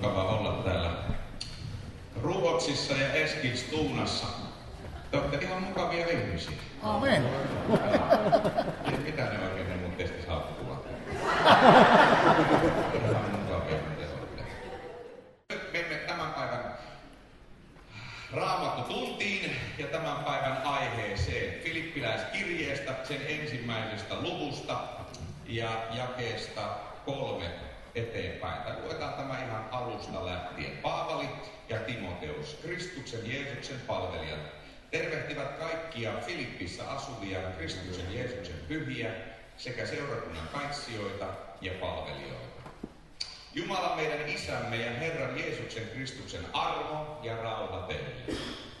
mukava olla täällä Ruotsissa ja Eskilstunassa. Te olette ihan mukavia ihmisiä. Amen. Mitä ne oikein ne mun testis haukkuvat? Ihan mukavia te olette. Nyt menemme tämän päivän Raamattutuntiin ja tämän päivän aiheeseen Filippiläiskirjeestä, sen ensimmäisestä luvusta ja jakeesta 3 eteenpäin. Tai luetaan tämä ihan alusta lähtien. Paavali ja Timoteus, Kristuksen Jeesuksen palvelijat, tervehtivät kaikkia Filippissä asuvia Kristuksen Jeesuksen pyhiä sekä seurakunnan kaitsijoita ja palvelijoita. Jumala meidän Isämme ja Herran Jeesuksen Kristuksen armo ja rauha teille.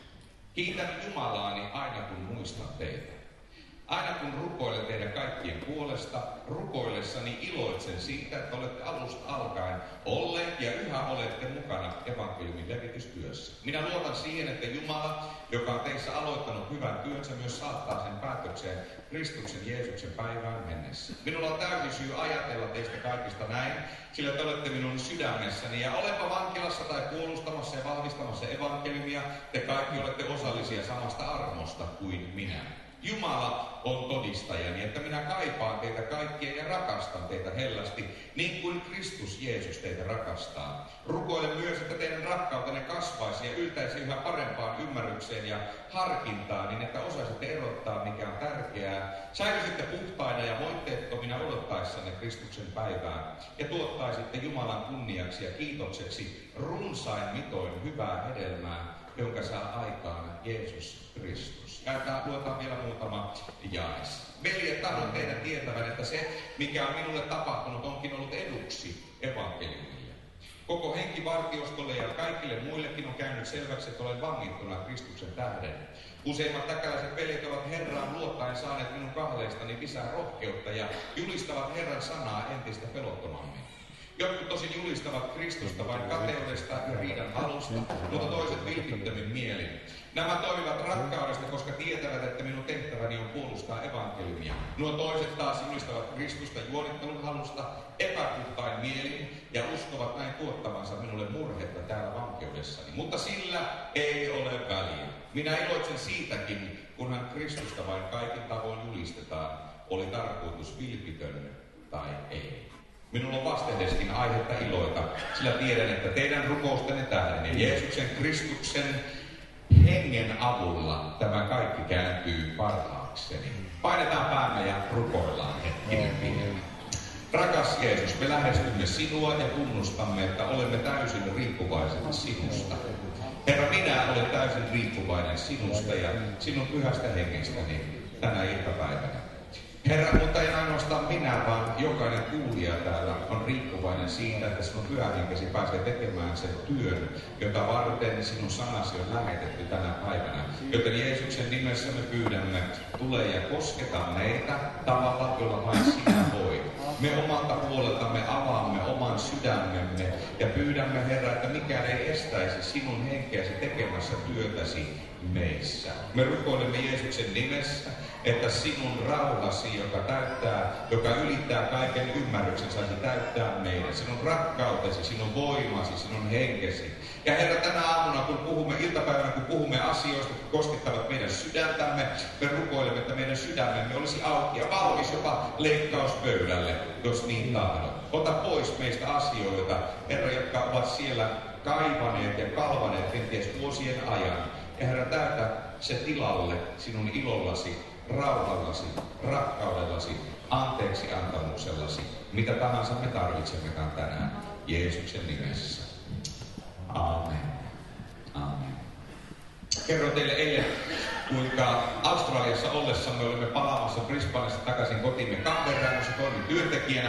Kiitän Jumalaani aina kun muistan teitä. Aina kun rukoilen teidän kaikkien puolesta, rukoillessani iloitsen siitä, että olette alusta alkaen olleet ja yhä olette mukana evankeliumin levitystyössä. Minä luotan siihen, että Jumala, joka on teissä aloittanut hyvän työnsä, myös saattaa sen päätökseen Kristuksen Jeesuksen päivään mennessä. Minulla on täysi syy ajatella teistä kaikista näin, sillä te olette minun sydämessäni ja olenpa vankilassa tai puolustamassa ja vahvistamassa evankeliumia, te kaikki olette osallisia samasta armosta kuin minä. Jumala on todistajani, että minä kaipaan teitä kaikkia ja rakastan teitä hellästi, niin kuin Kristus Jeesus teitä rakastaa. Rukoilen myös, että teidän rakkautenne kasvaisi ja yltäisi yhä parempaan ymmärrykseen ja harkintaan, niin että osaisitte erottaa, mikä on tärkeää. Säilyisitte puhtaina ja moitteettomina odottaessanne Kristuksen päivää ja tuottaisitte Jumalan kunniaksi ja kiitokseksi runsain mitoin hyvää hedelmää, jonka saa aikaan Jeesus Kristus. Luetaan vielä muutama jaes. Veljet, tahdon teidän tietävän, että se, mikä on minulle tapahtunut, onkin ollut eduksi evankeliumille. Koko henkivartiostolle ja kaikille muillekin on käynyt selväksi, että olen vangittuna Kristuksen tähden. Useimmat täkäläiset veljet ovat Herraan luottaen saaneet minun kahleistani lisää rohkeutta ja julistavat Herran sanaa entistä pelottomammin. Jotkut tosin julistavat Kristusta vain kateudesta ja riidan halusta, mutta toiset vilpittömin mielin. Nämä toimivat rakkaudesta, koska tietävät, että minun tehtäväni on puolustaa evankeliumia. Nuo toiset taas julistavat Kristusta juonittelun halusta epäpuhtain mielin ja uskovat näin tuottavansa minulle murhetta täällä vankeudessani. Mutta sillä ei ole väliä. Minä iloitsen siitäkin, kunhan Kristusta vain kaikin tavoin julistetaan, oli tarkoitus vilpitön tai ei. Minulla on vastedeskin aihetta iloita, sillä tiedän, että teidän rukoustenne tähden ja Jeesuksen Kristuksen hengen avulla tämä kaikki kääntyy parhaakseni. Painetaan päämme ja rukoillaan hetkinen vielä. Rakas Jeesus, me lähestymme sinua ja tunnustamme, että olemme täysin riippuvaiset sinusta. Herra, minä olen täysin riippuvainen sinusta ja sinun pyhästä hengestäni tänä iltapäivänä. Herra, mutta ei ainoastaan minä, vaan jokainen kuulija täällä on riippuvainen siitä, että sinun pyhähenkesi pääsee tekemään sen työn, jota varten sinun sanasi on lähetetty tänä päivänä. Joten Jeesuksen nimessä me pyydämme, tule ja kosketa meitä tavalla, jolla vain sinä voit. Me omalta puoleltamme avaamme oman sydämemme ja pyydämme, Herra, että mikään ei estäisi sinun henkeäsi tekemässä työtäsi meissä. Me rukoilemme Jeesuksen nimessä, että sinun rauhasi, joka ylittää kaiken ymmärryksen, saisi täyttää meidän. Sinun rakkautesi, sinun voimasi, sinun henkesi. Ja Herra, tänä aamuna, iltapäivänä, kun puhumme asioista, jotka koskettavat meidän sydäntämme, me rukoilemme, että meidän sydämemme olisi auki ja valmis jopa leikkauspöydälle, jos niin tahdot. Ota pois meistä asioita, Herra, jotka ovat siellä kaivaneet ja kalvaneet kenties vuosien ajan. Ja Herra, täytä se tilalle sinun ilollasi, rauhallasi, rakkaudellasi, anteeksi antamuksellasi, mitä tahansa me tarvitsemmekaan tänään, Jeesuksen nimessä. Aamen. Aamen. Kerron teille eilen, kuinka Australiassa ollessamme olimme palaamassa Brisbaneista takaisin kotiimme Canberraan, jossa toimin työntekijänä.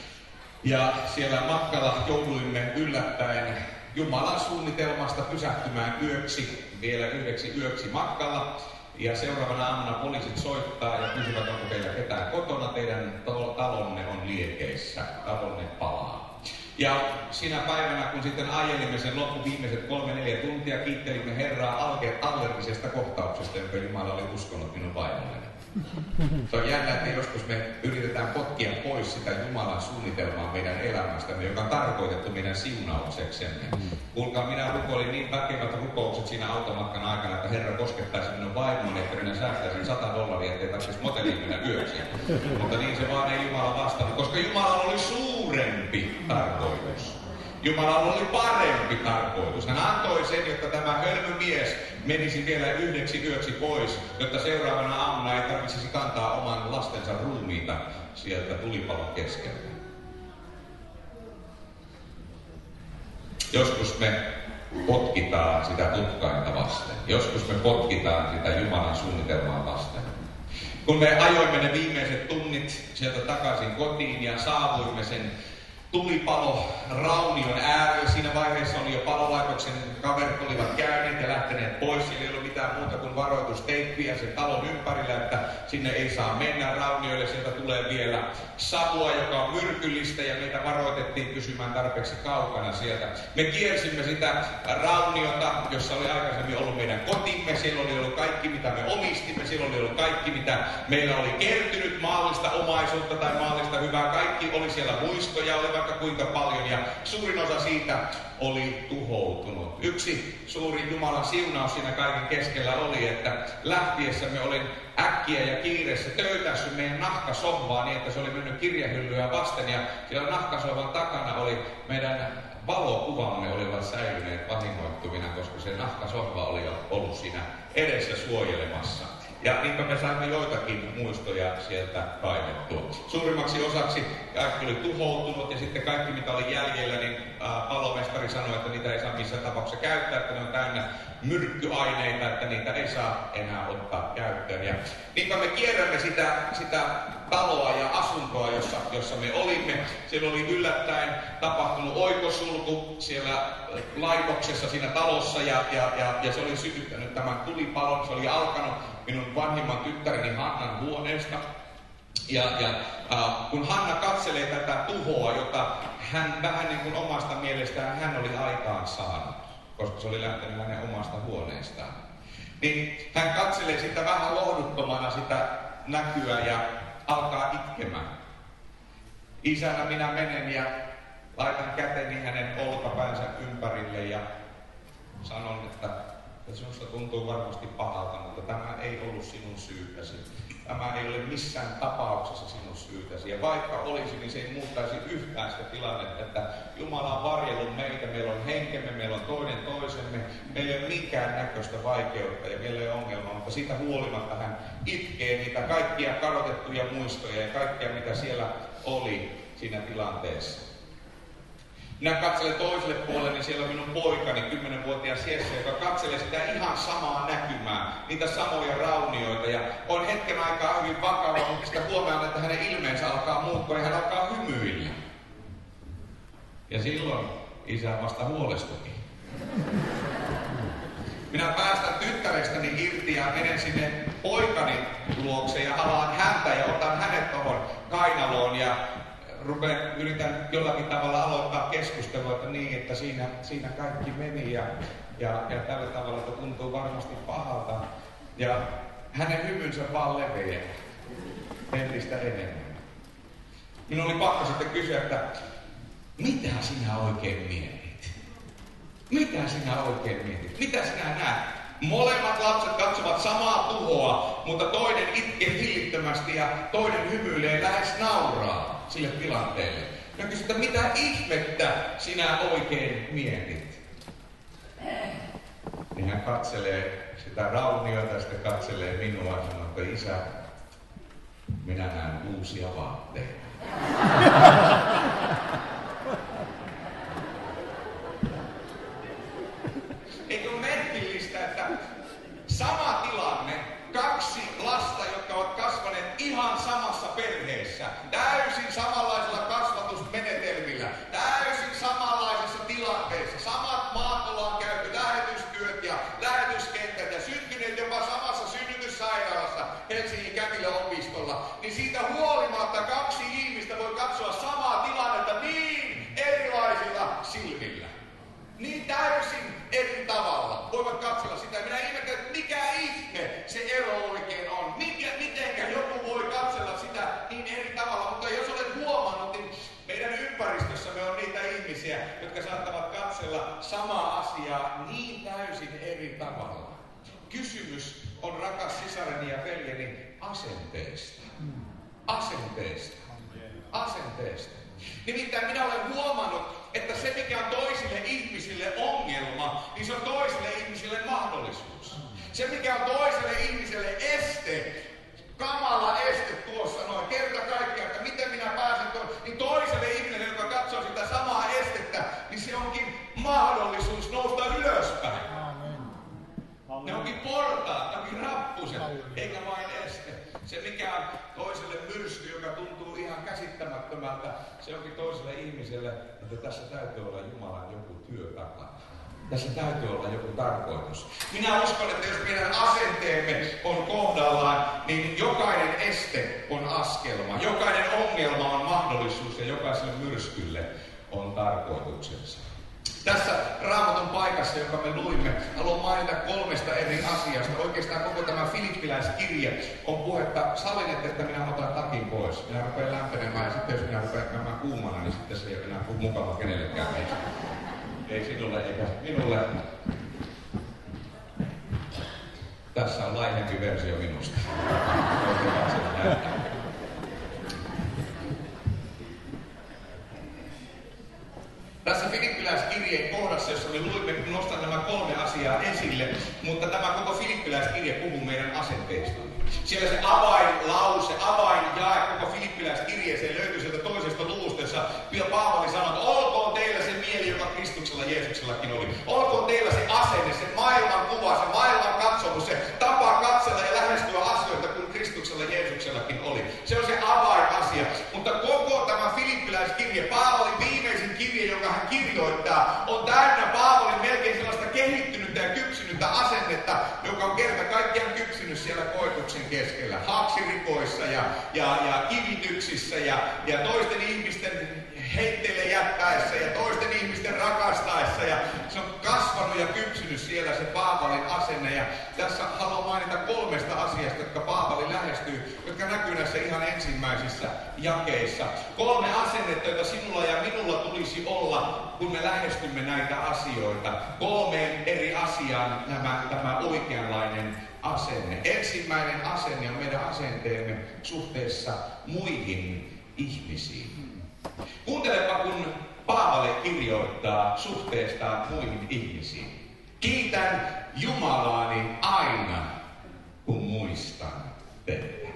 Ja siellä matkalla jouduimme yllättäen Jumalan suunnitelmasta pysähtymään yöksi, vielä yhdeksi yöksi matkalla. Ja seuraavana aamuna poliisit soittaa ja kysyvät, onko teillä ketään kotona, teidän talonne on liekeissä, talonne palaa. Ja siinä päivänä, kun sitten ajelimme sen viimeiset 3-4 tuntia, kiittelimme Herraa allergisesta kohtauksesta, jonka Jumala oli uskonut minun vaimolleni. Se on jännä, että joskus me yritetään potkia pois sitä Jumalan suunnitelmaa meidän elämästämme, joka on tarkoitettu meidän siunaukseksemme. Kuulkaa, minä rukoilin niin väkevät rukoukset siinä automatkan aikana, että Herra koskettaisi minun vaimoni, että minä säästäisin $100, ettei tarvitsisi moteliin mennä yöksi. Mutta niin se vaan ei Jumala vastannut, koska Jumalalla oli suurempi tarkoitus. Jumalalla oli parempi tarkoitus. Hän antoi sen, jotta tämä hölmömies menisi vielä yhdeksi yöksi pois, jotta seuraavana aamuna ei tarvitsisi kantaa oman lastensa ruumiita sieltä tulipalon keskeltä. Joskus me potkitaan sitä tutkainta vasten. Joskus me potkitaan sitä Jumalan suunnitelmaa vasten. Kun me ajoimme ne viimeiset tunnit sieltä takaisin kotiin ja saavuimme sen tulipalo raunion äärelle. Siinä vaiheessa oli jo palolaitoksen kaverit olivat käyneet ja lähteneet pois. Siellä ei ollut mitään muuta kuin varoitusteippiä sen talon ympärillä, että sinne ei saa mennä raunioille. Sieltä tulee vielä savua, joka on myrkyllistä, ja meitä varoitettiin pysymään tarpeeksi kaukana sieltä. Me kiersimme sitä rauniota, jossa oli aikaisemmin ollut meidän kotimme. Siellä oli ollut kaikki, mitä me omistimme. Siellä oli ollut kaikki, mitä meillä oli kertynyt, maallista omaisuutta tai maallista hyvää. Kaikki oli siellä muistoja, oli vaikka kuinka paljon, ja suurin osa siitä oli tuhoutunut. Yksi suuri Jumalan siunaus siinä kaiken keskellä oli, että lähtiessämme olin äkkiä ja kiireessä töytässyt meidän nahkasohvaa niin, että se oli mennyt kirjahyllyä vasten, ja siellä nahkasohvan takana oli meidän valokuvamme olivat säilyneet vahingoittuvina, koska se nahkasohva oli ollut siinä edessä suojelemassa. Ja niinpä me saimme joitakin muistoja sieltä kaivettua. Suurimmaksi osaksi kaikki oli tuhoutunut, ja sitten kaikki mitä oli jäljellä, niin palomestari sanoi, että niitä ei saa missään tapauksessa käyttää, että ne on täynnä myrkkyaineita, että niitä ei saa enää ottaa käyttöön. Ja niinpä me kierrämme sitä taloa ja asuntoa, jossa me olimme. Siellä oli yllättäen tapahtunut oikosulku siellä laitoksessa siinä talossa, ja se oli sytyttänyt tämän tulipalon. Se oli alkanut minun vanhimman tyttäreni Hannan huoneesta. Kun Hanna katselee tätä tuhoa, jota hän vähän niin kuin omasta mielestään hän oli aikaan saanut, koska se oli lähtenyt hänen omasta huoneestaan, niin hän katselee sitä vähän lohduttomana sitä näkyä ja alkaa itkemään. Isänä minä menen ja laitan käteni hänen olkapäänsä ympärille ja sanon, että sinusta tuntuu varmasti pahalta, mutta tämä ei ollut sinun syytäsi. Tämä ei ole missään tapauksessa sinun syytäsi. Ja vaikka olisi, niin se ei muuttaisi yhtään sitä tilannetta, että Jumala on varjellut meitä, meillä on henkemme, meillä on toinen toisemme, meillä ei ole minkään näköistä vaikeutta ja meillä ei ole ongelmaa, mutta siitä huolimatta hän itkee niitä kaikkia kadotettuja muistoja ja kaikkia, mitä siellä oli siinä tilanteessa. Minä katselen toiselle puolelle, niin siellä on minun poikani, 10-vuotias Jesse, joka katselee sitä ihan samaa näkymää, niitä samoja raunioita, ja on hetken aikaa hyvin vakava, mutta sitä huomaan, että hänen ilmeensä alkaa muuttua ja hän alkaa hymyillä. Ja silloin isä vasta huolestukin. Minä päästän tyttärestäni irti ja menen sinne poikani luokse ja halaan häntä ja otan hänet tuohon kainaloon ja yritän jollakin tavalla aloittaa keskustelua, että niin, että siinä kaikki meni ja tällä tavalla, että tuntuu varmasti pahalta. Ja hänen hymynsä vaan leveää entistä enemmän. Minun oli pakko sitten kysyä, että mitä sinä oikein mietit? Mitä sinä oikein mietit? Mitä sinä näet? Molemmat lapset katsovat samaa tuhoa, mutta toinen itkee hillittömästi ja toinen hymyilee lähes nauraa sille tilanteelle. Mä kysyn, että mitä ihmettä sinä oikein mietit? Niin hän katselee sitä rauniota ja sitten katselee minua ja sanoo, että isä, minä näen uusia vaatteita. Eikö ole merkillistä, että sama tilanne, kaksi lasta, jotka ovat kasvaneet ihan samassa perheessä, täysin samanlaisilla kasvatusmenetelmillä, täysin samanlaisessa tilanteessa, samat maat ollaan käyty, lähetystyöt ja lähetyskentät ja syntyneet jopa samassa synnytyssairaalassa Helsingin Kätilön opistolla, niin siitä huolimatta kaksi ihmistä voi katsoa samaa jotka saattavat katsella samaa asiaa niin täysin eri tavalla. Kysymys on, rakas sisareni ja veljeni, asenteesta. Asenteesta. Asenteesta. Nimittäin minä olen huomannut, että se mikä on toisille ihmisille ongelma, niin se on toisille ihmisille mahdollisuus. Se mikä on toiselle ihmiselle este, kamala este tuossa noin, kerta kaikkiaan, että miten minä pääsen tuohon, niin toiselle ihmiselle, joka katsoo sitä samaa estettä, niin se onkin mahdollisuus nousta ylöspäin. Ne onkin portaat, ne onkin rappuset, eikä vain este. Se mikä on toiselle myrsky, joka tuntuu ihan käsittämättömältä, se onkin toiselle ihmiselle, että tässä täytyy olla Jumalan joku työ takana. Tässä täytyy olla joku tarkoitus. Minä uskon, että jos meidän asenteemme on kohdallaan, niin jokainen este on askelma. Jokainen ongelma on mahdollisuus ja jokaiselle myrskylle on tarkoituksensa. Tässä Raamatun paikassa, joka me luimme, haluan mainita 3 eri asiasta. Oikeastaan koko tämä Filippiläiskirje on puhetta. Sallinette, että minä otan takin pois. Minä rupean lämpenemään ja sitten jos minä rupean käymään kuumana, niin sitten se ei ole enää mukava kenellekään meistä. Ei sinulle eikä minulle. Tässä on laihempi versio minusta. Tässä Filippiläiskirjeen kohdassa, jossa me luimme, nostan nämä 3 asiaa esille, mutta tämä koko Filippiläiskirje puhuu meidän asenteistamme. Siellä se avainlause, avainjae koko Filippiläiskirjeeseen löytyy sieltä toisesta luvusta, jossa Paavali sanoo, että olkoon teillä se mieli, joka Kristuksella Jeesuksellakin oli. Olkoon teillä se asenne, se maailman kuva, se maailman katsomus, se tapa katsella ja lähestyä asioita, kun Kristuksella Jeesuksellakin oli. Se on se avainasia. Mutta koko tämä Filippiläiskirje, Paavalin viimeisin kirje, jonka hän kirjoittaa, on täynnä Paavalin melkein sellaista kehittynyttä ja kypsynyttä asennetta, joka on kerta kaikkiaan kypsynyt siellä koetuksen keskellä. Haaksirikoissa ja kivityksissä ja toisten ihmisten heitteille jättäessä ja toisten ihmisten rakastaessa. Ja se on kasvanut ja kypsynyt siellä se Paavalin asenne. Ja tässä haluan mainita 3 asiasta, jotka Paavali lähestyy, jotka näkyy näissä ihan ensimmäisissä jakeissa. 3 asennetta, joita sinulla ja minulla tulisi olla, kun me lähestymme näitä asioita. 3 eri asiaan tämä oikeanlainen asenne. Ensimmäinen asenne on meidän asenteemme suhteessa muihin ihmisiin. Kuuntelepa, kun Paavali kirjoittaa suhteestaan muihin ihmisiin. Kiitän Jumalaani aina, kun muistan teitä.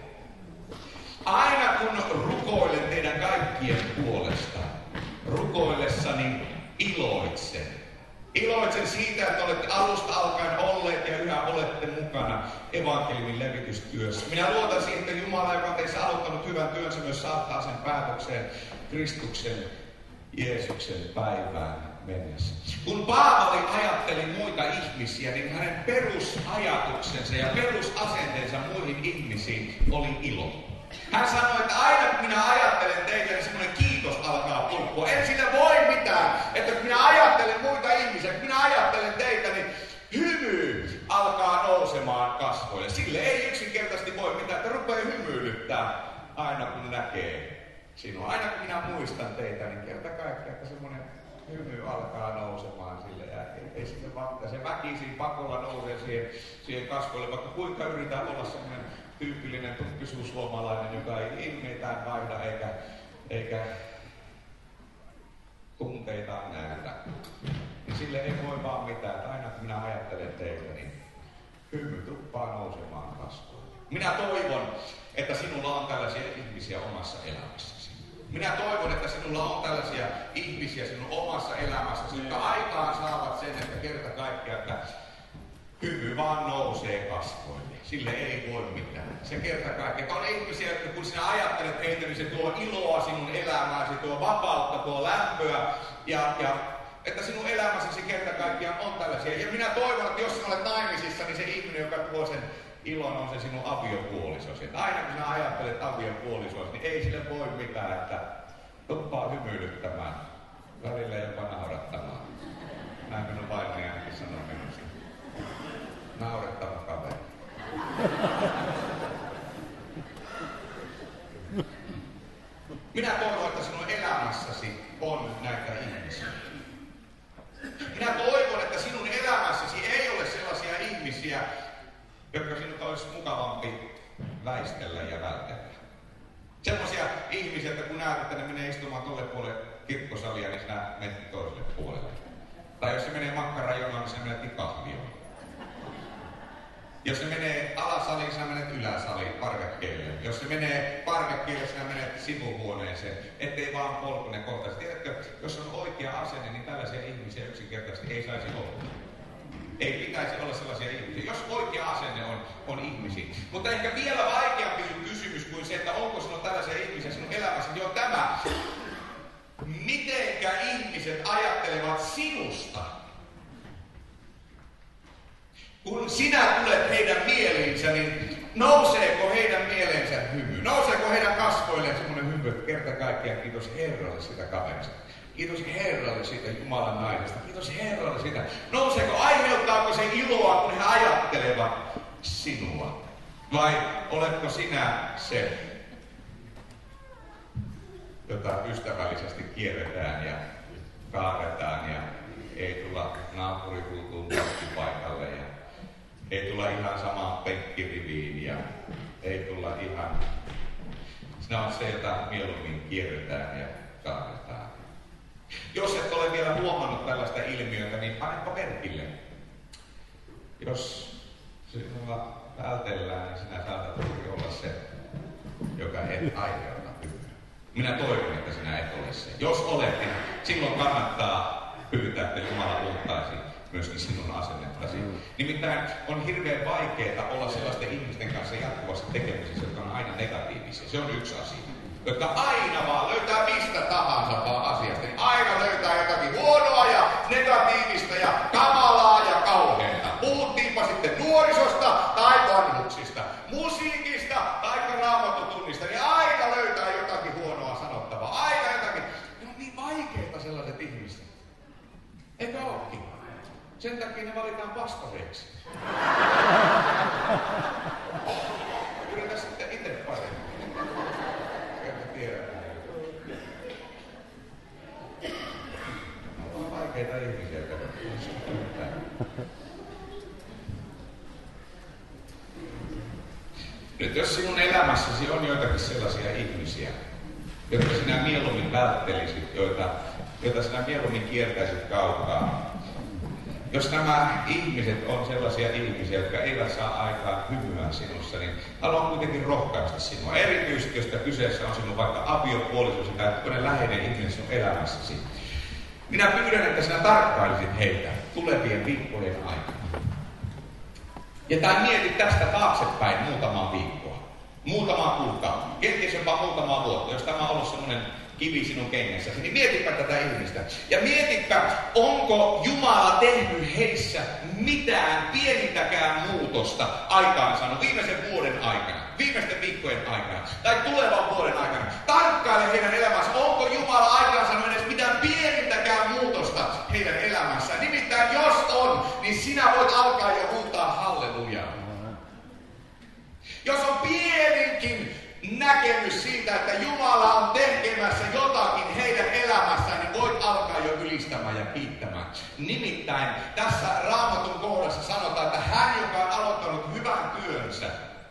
Aina kun rukoilen teidän kaikkien puolesta, rukoillessani iloitsen. Iloitsen siitä, että olette alusta alkaen olleet ja yhä olette mukana evankeliumin levitystyössä. Minä luotan siihen, että Jumala, joka on teissä aloittanut hyvän työnsä, myös saattaa sen päätökseen Kristuksen Jeesuksen päivään mennessä. Kun Paavali ajatteli muita ihmisiä, niin hänen perusajatuksensa ja perusasenteensa muihin ihmisiin oli ilo. Hän sanoi, että aina kun minä ajattelen teitä, niin semmoinen kiitos alkaa pulppua. En sille voi mitään, että kun minä ajattelen muita ihmisiä, kun minä ajattelen teitä, niin hymy alkaa nousemaan kasvoille. Sille ei yksinkertaisesti voi mitään, että rupeaa hymyilyttää aina kun näkee sinua. Aina kun minä muistan teitä, niin kerta kaikkiaan, että semmoinen hymy alkaa nousemaan sille. Ja ei sille vaan, se väkisin pakolla nousee siihen kasvoille, vaikka kuinka yritetään olla semmoinen tyypillinen tukkisuusluomalainen, joka ei ilmeitään vaihda eikä tunteitaan näytä. Niin sille ei voi vaan mitään, että aina kun minä ajattelen teitä, niin hymy tuppaa nousemaan kasvoille. Minä toivon, että sinulla on tällaisia ihmisiä omassa elämässäsi. Minä toivon, että sinulla on tällaisia ihmisiä sinun omassa elämässäsi, jotka aikaan saavat sen, että kerta kaikkiaan, että hymy vaan nousee kasvoille. Sille ei voi mitään. Se kerta kaikkiaan. On ihmisiä, että kun sinä ajattelet heitä, niin se tuo iloa sinun elämääsi, tuo vapautta, tuo lämpöä. Ja että sinun elämässäsi kerta kaikkiaan on tällaisia. Ja minä toivon, että jos sinä olet naimisissa, niin se ihminen, joka tuo sen ilon, on se sinun aviopuolisosi. Että aina kun sinä ajattelet aviopuolisosi, niin ei sille voi mitään, että tuppaa hymyilyttämään. Välillä jopa naurattamaan. Näin minun vaimoni ainakin sanoo minusta. Naurettava kaveri. Minä toivon, että sinun elämässäsi on näitä ihmisiä. että kun näet, että ne menee istumaan tolle puolelle kirkkosalia, niin sinä menet toiselle puolelle. Tai jos se menee makkarajonoon, niin sinä menet kahvioon. Jos se menee alasaliin, sinä menet yläsaliin, parvekkeelle. Jos se menee parvekkeelle, sinä menet sivuhuoneeseen, ettei vaan polku ne kohtaisi. Tiedätkö, jos on oikea asenne, niin tällaisia ihmisiä yksinkertaisesti ei saisi olla. Ei pitäisi olla sellaisia ihmisiä, jos oikea asenne on ihmisiä. Mutta ehkä vielä vaikeampi kysymys kuin se, että onko sinulla tällaisia ihmisiä sinun elämässä, niin on tämä. Mitenkä ihmiset ajattelevat sinusta? Kun sinä tulet heidän mieliinsä, niin nouseeko heidän mieleensä hymy? Nouseeko heidän kasvoilleen semmoinen hymy, että kerta kaikkiaan kiitos Herralle sitä kaverista. Kiitos Herralle siitä Jumalan naisesta. Kiitos Herralle siitä. Nouseeko, aiheuttaako se iloa, kun he ajattelevat sinua? Vai oletko sinä se, jota ystävällisesti kierretään ja kaadetaan ja ei tulla naapurikultuun paikalle ja ei tulla ihan samaan penkkiriviin ja ei tulla ihan... Sinä on se, jota mieluummin kierretään ja kaadetaan. Jos et ole vielä huomannut tällaista ilmiötä, niin panepa merkille. Jos sinulla vältellään, niin sinä saatat olla se, joka et aiheuta hyvää. Minä toivon, että sinä et ole se. Jos olet, niin silloin kannattaa pyytää, että Jumala muuttaisi myöskin sinun asennettasi. Nimittäin on hirveän vaikeaa olla sellaisten ihmisten kanssa jatkuvasti tekemisissä, jotka on aina negatiivisia. Se on yksi asia. Jotka aina vaan löytää mistä tahansa vaan asiasta. Niin aina löytää jotakin huonoa ja negatiivista ja kamalaa ja kauheaa. Puhuttiinpa sitten nuorisosta tai vanhuksista, musiikista tai raamattotunnista, niin aina löytää jotakin huonoa sanottavaa. Aina jotakin. Ne on niin vaikeita sellaiset ihmiset. Eikö olekin? Sen takia ne valitaan pastoreiksi. Yritä sitten itse paremmin. On vaikeita ihmisiä. Nyt jos sinun elämässäsi on joitakin sellaisia ihmisiä, jotka sinä mieluummin välttelisit, joita sinä mieluummin kiertäisit kaukaa. Jos nämä ihmiset on sellaisia ihmisiä, jotka eivät saa aikaan hyvää sinussa, niin haluan kuitenkin rohkaista sinua. Erityisesti, jos kyseessä on sinun vaikka aviopuolisosi tai toinen läheinen ihminen sinun elämässäsi. Minä pyydän, että sinä tarkkailisit heitä tulevien viikkojen aikana. Tai mietit tästä taaksepäin muutamaa viikkoa, muutamaa kuukautta, kenties jopa muutamaa vuotta, jos tämä on ollut semmoinen kivi sinun kengässäsi, niin mietipä tätä ihmistä. Ja mietipä, onko Jumala tehnyt heissä mitään pienintäkään muutosta aikaansaanut viimeisen vuoden aikana, viimeisten viikkojen aikana tai tulevan vuoden aikana. Tarkkaile heidän elämänsä, onko Jumala aikaansaanut edes mitään pienintäkään muutosta heidän elämässään. Nimittäin jos on, niin sinä voit alkaa jo huutaa hallelujaa. Jos on pieninkin näkemys siitä, että Jumala on tekemässä jotakin heidän elämässään, niin voit alkaa jo ylistämään ja kiittämään. Nimittäin tässä Raamatun kohdassa sanotaan, että hän, joka on aloittanut hyvän työnsä,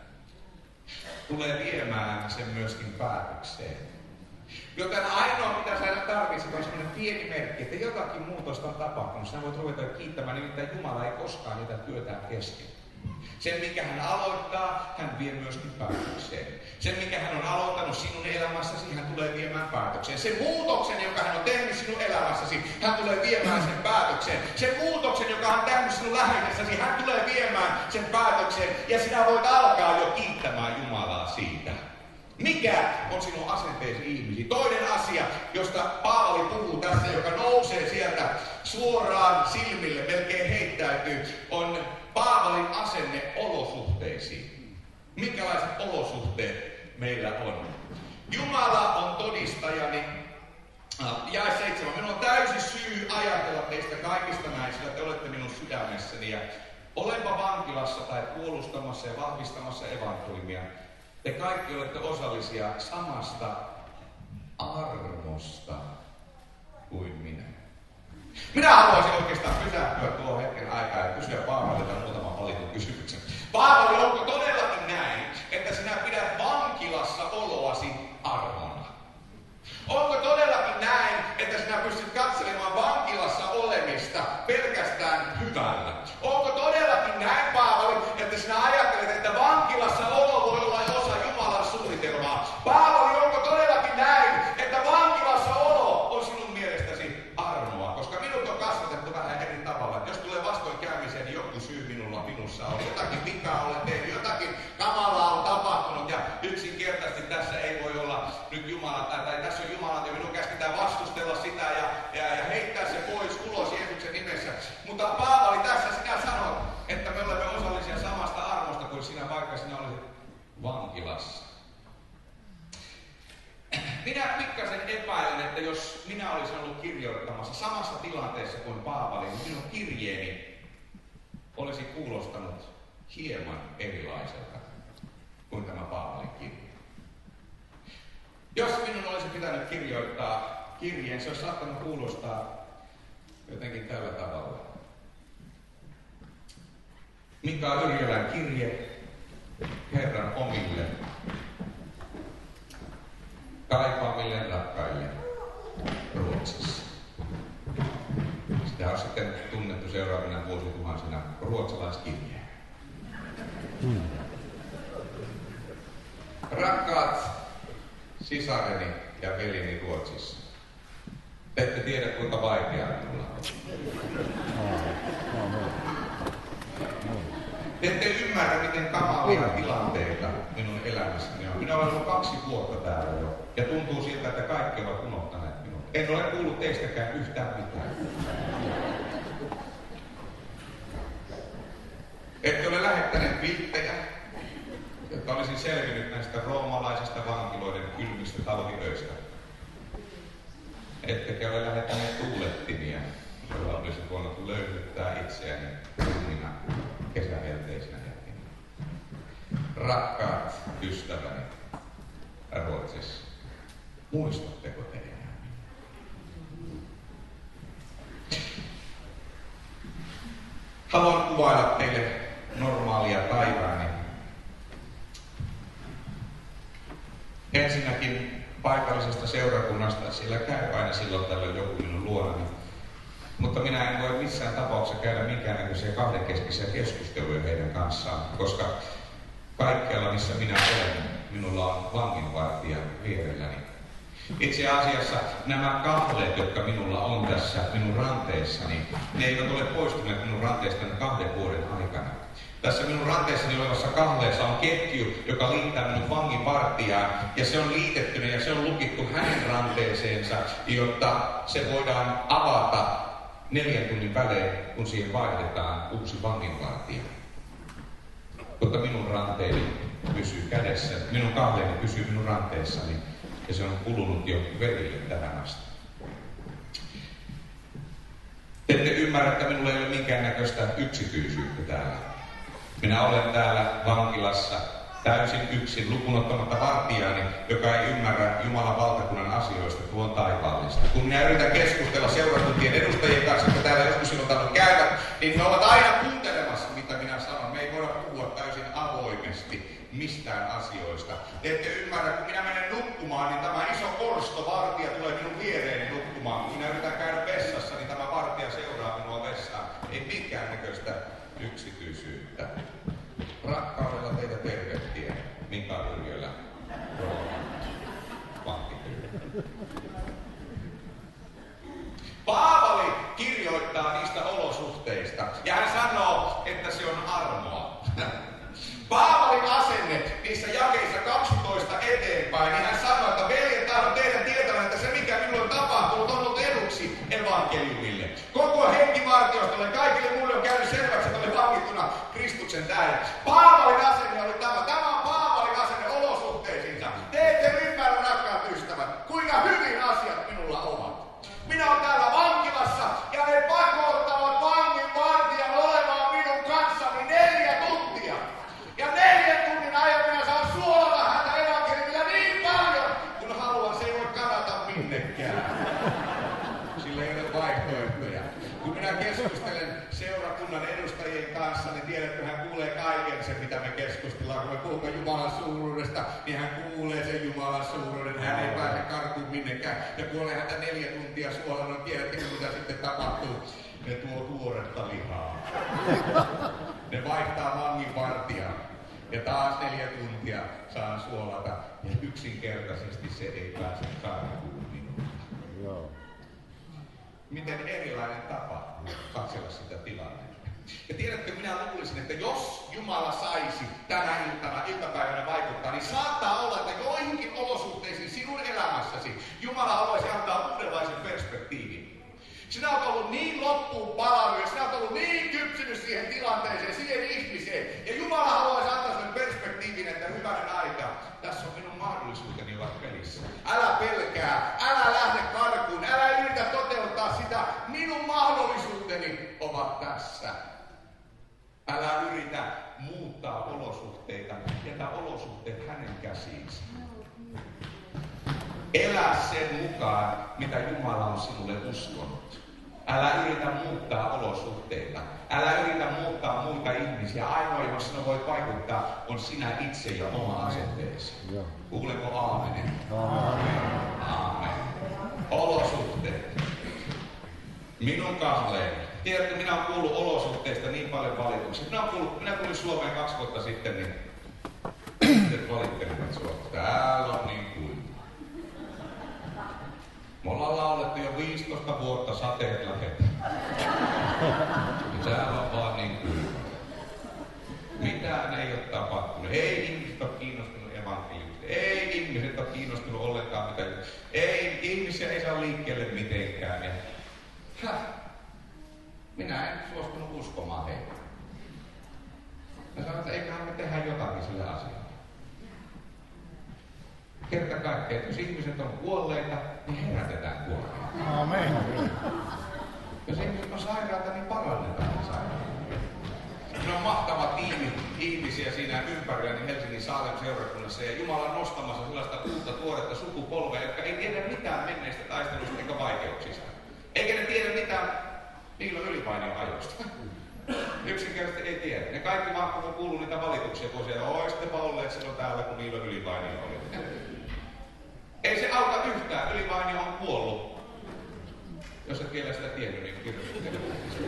tulee viemään sen myöskin päätökseen. Joten ainoa, mitä sä tarvitset, on sellainen pieni merkki, että jotakin muutosta on tapahtunut. Sä voit ruveta kiittämään, nimittäin Jumala ei koskaan niitä työtään kesken. Sen, mikä hän aloittaa, hän vie myöskin päätökseen. Sen, mikä hän on aloittanut sinun elämässäsi, hän tulee viemään päätökseen. Sen muutoksen, joka hän on tehnyt sinun elämässäsi, hän tulee viemään sen päätökseen. Sen muutoksen, joka hän on tehnyt sinun läheisessäsi, hän tulee viemään sen päätökseen. Ja sinä voit alkaa jo kiittämään Jumalaa siitä. Mikä on sinun asenteesi ihmisiä? Toinen asia, josta Paavali puhuu tässä, joka nousee sieltä suoraan silmille, melkein heittäytyy, on Paavalin asenne olosuhteisiin. Minkälaiset olosuhteet meillä on? Jumala on todistajani. Jae 7. Minun on täysi syy ajatella teistä kaikista näin, sillä te olette minun sydämessäni. Ja olenpa vankilassa tai puolustamassa ja vahvistamassa evankeliumia. Te kaikki olette osallisia samasta armosta kuin minä. Minä haluaisin oikeastaan pysähtyä tuohon hetken aikaa ja kysyä Paavalilta muutaman valitun kysymyksen. Paavali, onko todellakin näin, että sinä pidät vankilassa oloasi armona? jos minä olisin ollut kirjoittamassa samassa tilanteessa kuin Paavali, niin minun kirjeeni olisi kuulostanut hieman erilaiselta kuin tämä Paavalin kirje. Jos minun olisi pitänyt kirjoittaa kirjeen, se olisi saattanut kuulostaa jotenkin tällä tavalla. Mika Yrjölän kirje Herran omille, kaipaamille rakkaille Ruotsissa. Sitä on sitten tunnettu seuraavina vuosituhansina ruotsalaiskirjeen. Rakkaat sisareni ja veljeni Ruotsissa. Te ette tiedä, kuinka vaikeaa minulla on. Te ette ymmärrä, miten kamalia tilanteita minun elämässäni on. Minä olen ollut 2 vuotta täällä jo, ja tuntuu siltä, että kaikki ovat unohtaneet minua. En ole kuullut teistäkään yhtään mitään. Ette ole lähettäneet viittejä, jotta olisin selvinnyt näistä roomalaisista vankiloiden kylmistä talviöistä. Ettekä ole lähettäneet tuulettimia, joilla olisi voinut löydyttää itseäni kuumina kesähelteisinä hetkinä. Rakkaat ystäväni Ruotsissa, muistatteko te enää? Haluan kuvailla teille normaalia päivääni. Ensinnäkin paikallisesta seurakunnasta, sillä käy aina silloin tällöin joku minun luonani. Mutta minä en voi missään tapauksessa käydä minkäännäköisiä kahdenkeskisiä keskusteluja heidän kanssaan, koska kaikkialla missä minä olen, minulla on vanginvartija vierelläni. Itse asiassa nämä kahleet, jotka minulla on tässä minun ranteessani, ne eivät ole poistuneet minun ranteestani 2 vuoden aikana. Tässä minun ranteessani olevassa kahleessa on ketju, joka liittää minun vanginvartijaan, ja se on liitettynä ja se on lukittu hänen ranteeseensa, jotta se voidaan avata 4 tunnin välein, kun siihen vaihdetaan uusi vanginvartija. Mutta minun ranteeni pysyy kädessä, minun kahleeni pysyy minun ranteessani, ja se on kulunut jo verille tähän asti. Te ette ymmärrä, että minulla ei ole minkäännäköistä yksityisyyttä täällä. Minä olen täällä vankilassa täysin yksin, lukuun ottamatta vartijaani, joka ei ymmärrä Jumalan valtakunnan asioista tuon taivaallista. Kun minä yritän keskustella seurakuntien edustajien kanssa, jotka täällä joskus silloin tainnut käydä, niin ne ovat aina kuuntelemassa, mitä minä sanon. Me ei voida puhua täysin avoimesti mistään asioista. Te ette ymmärrä, kun minä menen nukkumaan, niin tämä iso korstovartija tulee minun viereeni nukkumaan. Kun minä yritän käydä vessassa, niin tämä vartija seuraa minua vessaan. Ei minkäännäköistä yksityisyyttä. Rakkaudella teitä tervehtiä, Mika Yrjölä, vankityö. Paavali kirjoittaa niistä olosuhteista ja hän sanoo, että se on armoa. Paavalin asenne niissä jakeissa 12 eteenpäin, niin hän sanoo, että veljet, tahdon teidän tietävän, että se mikä minulle on tapahtunut on ollut eduksi evankeliumille. Koko henkivartiostolle, kaikille muille on käynyt selväksi, että olen vangittuna Kristuksen tähden. Paavalin asenne oli tämä. Tämä on Paavalin asenne olosuhteisiinsa. Te ette ymmärrä, rakkaat ystävät, kuinka hyvin asiat minulla ovat. Minä olen täällä vankilassa ja he pakottavat vanginvartijan olemaan minun kanssani 4 tuntia. Ja 4 tunnin ajan minä saan suolata häntä evankeliumilla niin paljon, kun haluan. Se ei voi kadata minnekään. Sillä ei ole vaihtoehtoja. Kun minä keskustelen seurakunnan edustajien kanssa, niin tiedätkö, hän kuulee kaiken sen, mitä me keskustellaan. Kun me puhumme Jumalan suuruudesta, niin hän kuulee sen Jumalan suuruuden. Hän ei pääse karkuun minnekään. Ja kun olen häntä 4 tuntia suolannut, tiedätkö, mitä sitten tapahtuu? Ne tuo tuoretta lihaa. Ne vaihtaa vanginvartijaa. Ja taas 4 tuntia saan suolata. Ja yksinkertaisesti se ei pääse karkuun minulta. Joo. Miten erilainen tapa katsella sitä tilannetta. Ja tiedätkö, minä luulisin, että jos Jumala saisi tänä iltapäivänä vaikuttaa, niin saattaa olla, että joihinkin olosuhteisiin sinun elämässäsi Jumala haluaisi antaa uudenlaisen perspektiivin. Sinä olet ollut niin loppuun palanut ja sinä olet ollut niin kypsynyt siihen tilanteeseen, siihen ihmiseen. Ja Jumala haluaisi antaa sen perspektiivin, että hyvänen aika, tässä on minun mahdollisuuteni olla pelissä. Älä pelkää, älä lähde karkuun. elämässä. Älä yritä muuttaa olosuhteita, jätä olosuhteet hänen käsiinsä. Elä sen mukaan, mitä Jumala on sinulle uskonut. Älä yritä muuttaa olosuhteita. Älä yritä muuttaa muita ihmisiä. Ainoa, johon sinä voit vaikuttaa, on sinä itse ja oma asenteesi. Kuulenko aamenen? Aamen. Olosuhteet. Minun kahleeni. Tiedätkö, minä olen kuullut olosuhteista niin paljon valituksia. Minä tulin Suomeen 2 vuotta sitten, niin ihmiset valittelivat Suomesta. Täällä on niin kuiva. Me ollaan laulettu jo 15 vuotta sateet lähetä. Täällä on vaan niin kuiva. Mitään ei ole tapahtunut. Ei ihmiset ole kiinnostunut evankeliumista. Ei ihmiset ole kiinnostunut ollenkaan mitään. Ei, ihmisiä ei saa liikkeelle mitenkään. Ja, minä en suostunut uskomaan heitä. Mä sanoin, että eiköhän me tehdä jotakin sille asialle. Kerta kaikkea, että jos ihmiset on kuolleita, niin herätetään kuolleita. Amen. Jos ihmiset on sairaata, niin parannetaan ne sairaata. Siinä on mahtava tiimi ihmisiä siinä ympärillä niin Helsingin Saalem seurakunnassa ja Jumala on nostamassa sellaista uutta tuoretta sukupolvea, jotka ei tiedä mitään menneistä taistelusta eikä vaikeuksista. Eikä ne tiedä mitään Niilon ylipainion ajoista. Yksinkertaisesti ei tiedä. Ne kaikki vaan kun on kuullut niitä valituksia vuosia, oistepa olleet silloin täällä, kun Niilon ylipainio oli. Ei se auta yhtään. Ylipainio on kuollut. Jos et vielä sitä tiennyt, niin kirjoittele.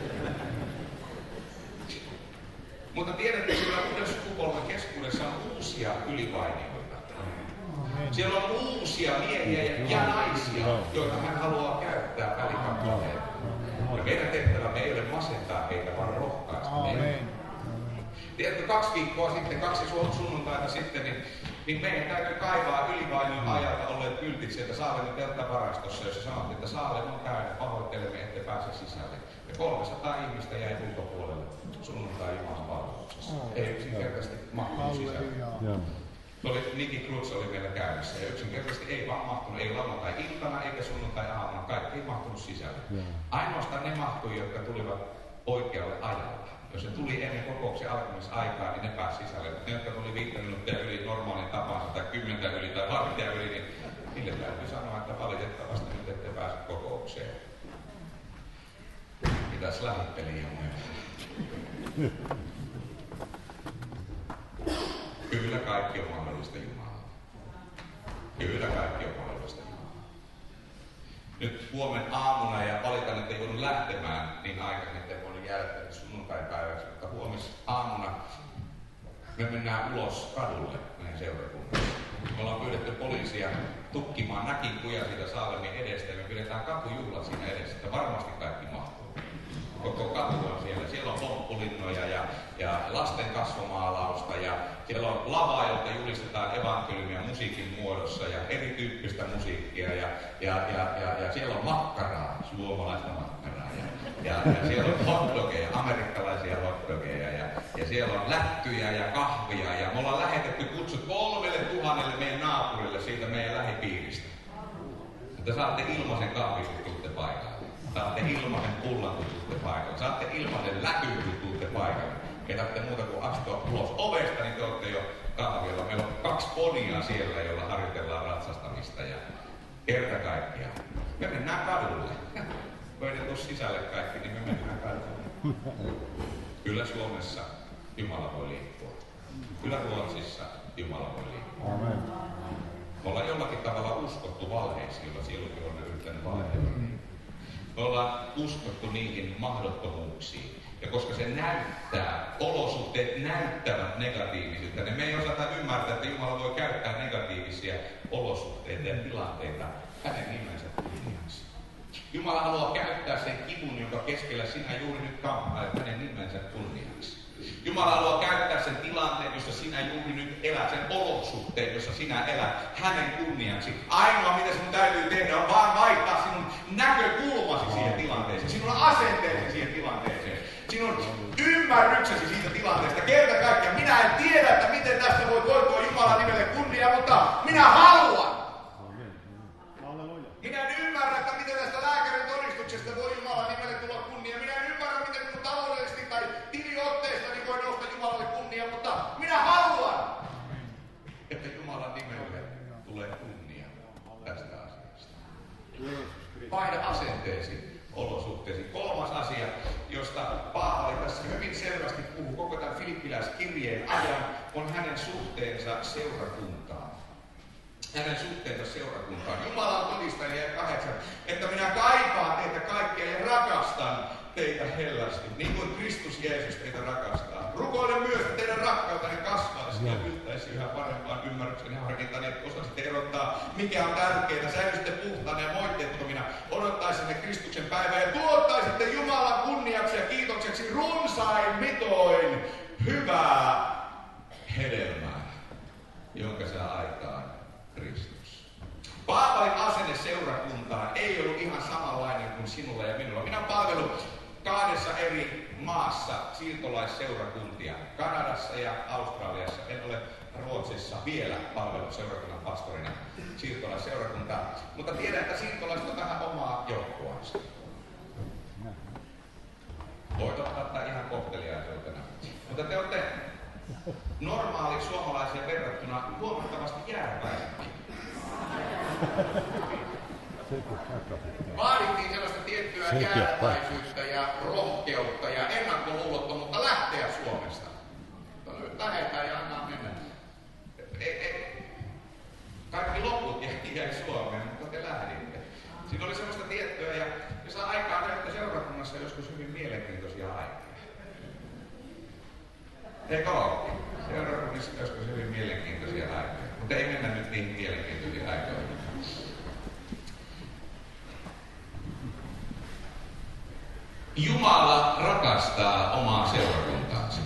Mutta tiedätte, että kyllä uuden sukupolven keskuudessa on uusia ylipainioita. Siellä on uusia miehiä ja naisia, joita hän haluaa käyttää välikampaneen. Ja meidän tehtävämme ei ole masentaa heitä, vaan rohkaista heitä. Tiedätkö, 2 viikkoa sitten, 2 sunnuntaita sitten, niin meidän täytyy kaivaa ylipainion ajalta olleet kyltit sieltä Saalemin telttavarastossa, jossa sanottiin, että Saalem on täynnä, pahoittelemme, ette pääse sisälle. Ja 300 ihmistä jäi ulkopuolelle sunnuntai Jumalan palveluksessa. Ei yksinkertaisesti mahtunut sisälle. Niki Krutz oli meillä käynnissä ja yksinkertaisesti ei vaan mahtunut, ei lauantai-iltana eikä sunnuntai-aamuna, kaikki ei mahtunut sisälle. Ainoastaan ne mahtui, jotka tulivat oikealle ajalle. Jos se tuli ennen kokouksen alkamisaikaa, niin ne pääsi sisälle. Ne, jotka tuli 5 minuuttia yli normaalin tapansa tai 10 yli tai varttia yli, niin niille täytyy sanoa, että valitettavasti nyt ette pääse kokoukseen. Mitäs lähitteli jo Kyllä kaikki on mahdollista Jumalaa. Kyllä kaikki on mahdollista Jumalaa. Nyt huomen aamuna, ja valitan, että ei voinut lähtemään niin aikaisin, että ei voinut jäädä sunnuntaipäiväksi, mutta huomis aamuna me mennään ulos kadulle meidän seurakunnassa. Me ollaan pyydetty poliisia tukkimaan näkinkuja siitä Saalemin edestä, ja me pidetään katujuhlat siinä edessä, että varmasti kaikki mahtuu. Koko katu on siellä. Siellä on pomppulinnoja ja lasten kasvomaalausta ja siellä on lava, jolta julistetaan evankeliumia musiikin muodossa ja erityyppistä musiikkia ja siellä on makkaraa, suomalaista makkaraa ja siellä on hotdogeja, amerikkalaisia hotdogeja ja siellä on lättyjä ja kahvia ja me ollaan lähetetty kutsut 3000 meidän naapurille siitä meidän lähipiiristä. Että saatte ilmaisen kahvin, kun tuutte paikalle. Saatte ilmaisen pullan, kun tuutte paikalle. Saatte ilmaisen läkyn, kun tuutte paikalle. Ei tarvitse muuta kuin astua ulos ovesta, niin te olette jo kahvilla. Meillä on 2 ponia siellä, joilla harjoitellaan ratsastamista ja kerta kaikkiaan. Me mennään kadulle. Kun ei ne tuu sisälle kaikki, niin me mennään kadulle. Kyllä Suomessa Jumala voi liikkua. Kyllä Ruotsissa Jumala voi liikkua. Me ollaan jollakin tavalla uskottu valheisiin, joilla sielläkin on yrittänyt valheilla. Me ollaan uskottu niihin mahdottomuuksiin. Ja koska se näyttää, olosuhteet näyttävät negatiivisilta, niin me ei osata ymmärtää, että Jumala voi käyttää negatiivisia olosuhteita ja tilanteita hänen nimensä kunniaksi. Jumala haluaa käyttää sen kivun, jonka keskellä sinä juuri nyt kamppailet, hänen nimensä kunniaksi. Jumala haluaa käyttää sen tilanteen, jossa sinä juuri nyt elät, sen olosuhteen, jossa sinä elät, hänen kunniaksi. Ainoa, mitä sinun täytyy tehdä, on vaan vaihtaa sinun näkökulmasi siihen tilanteeseen, sinun asenteesi siihen tilanteeseen, sinun ymmärryksesi siitä tilanteesta. Kerta kaikkiaan, minä en tiedä, että miten tästä voi koitua Jumalan nimelle kunnia, mutta minä haluan. Minä en ymmärrä, että miten tästä lääkärin todistuksesta voi Jumalan nimelle tulla kunnia. Minä en ymmärrä, miten minun taloudelliset vaihda asenteesi olosuhteisiin. Kolmas asia, josta Paavali tässä hyvin selvästi puhuu koko tämän Filippiläiskirjeen ajan, on hänen suhteensa seurakuntaan. Hänen suhteensa seurakuntaan. Jumala on todistajia 8, että minä kaipaan teitä kaikkia ja rakastan teitä hellästi, niin kuin Kristus Jeesus teitä rakastaa. Rukoilen myös, että teidän rakkautenne kasvaisi ja yltäisi yhä parempaan ymmärryksen ja harkintaan, että osaisitte erottaa, mikä on tärkeää. Säilyisitte puhtaana ja moitteettomina. Odottaisitte Kristuksen päivää ja tuottaisitte Jumalan kunniaksi ja kiitokseksi runsain mitoin hyvää hedelmää, jonka saa aikaan Kristus. Paavalin asenne seurakuntaan ei ollut ihan samanlainen kuin sinulla ja minulla. Minä olen palvellut 2 eri maassa siirtolaisseurakuntia, Kanadassa ja Australiassa. En ole Ruotsissa vielä palvellut seurakunnan pastorina siirtolaisseurakuntaa, mutta tiedän, että siirtolaiset on vähän omaa joukkuansa. Voit ottaa tämän ihan kohteliaisuutena. Mutta te olette normaali suomalaiseen verrattuna huomattavasti jääräpäisempiä. Vaadittiin sellaista tiettyä jääräpäisyyttä ja rohkeutta ja ennakkoluulottomuutta lähteä Suomesta. Mutta nyt lähdetään ja annaa mennä. Kaikki loput jäi Suomeen, mutta te lähditte. Siinä oli sellaista tiettyä ja saa aikaan näyttää seurakunnassa joskus hyvin mielenkiintoisia aikoja. Eikö ole? Seurakunnissa joskus hyvin mielenkiintoisia aikoja. Mutta ei mennä nyt niihin mielenkiintoisiin aikoihin. Jumala rakastaa omaa seurakuntaansa.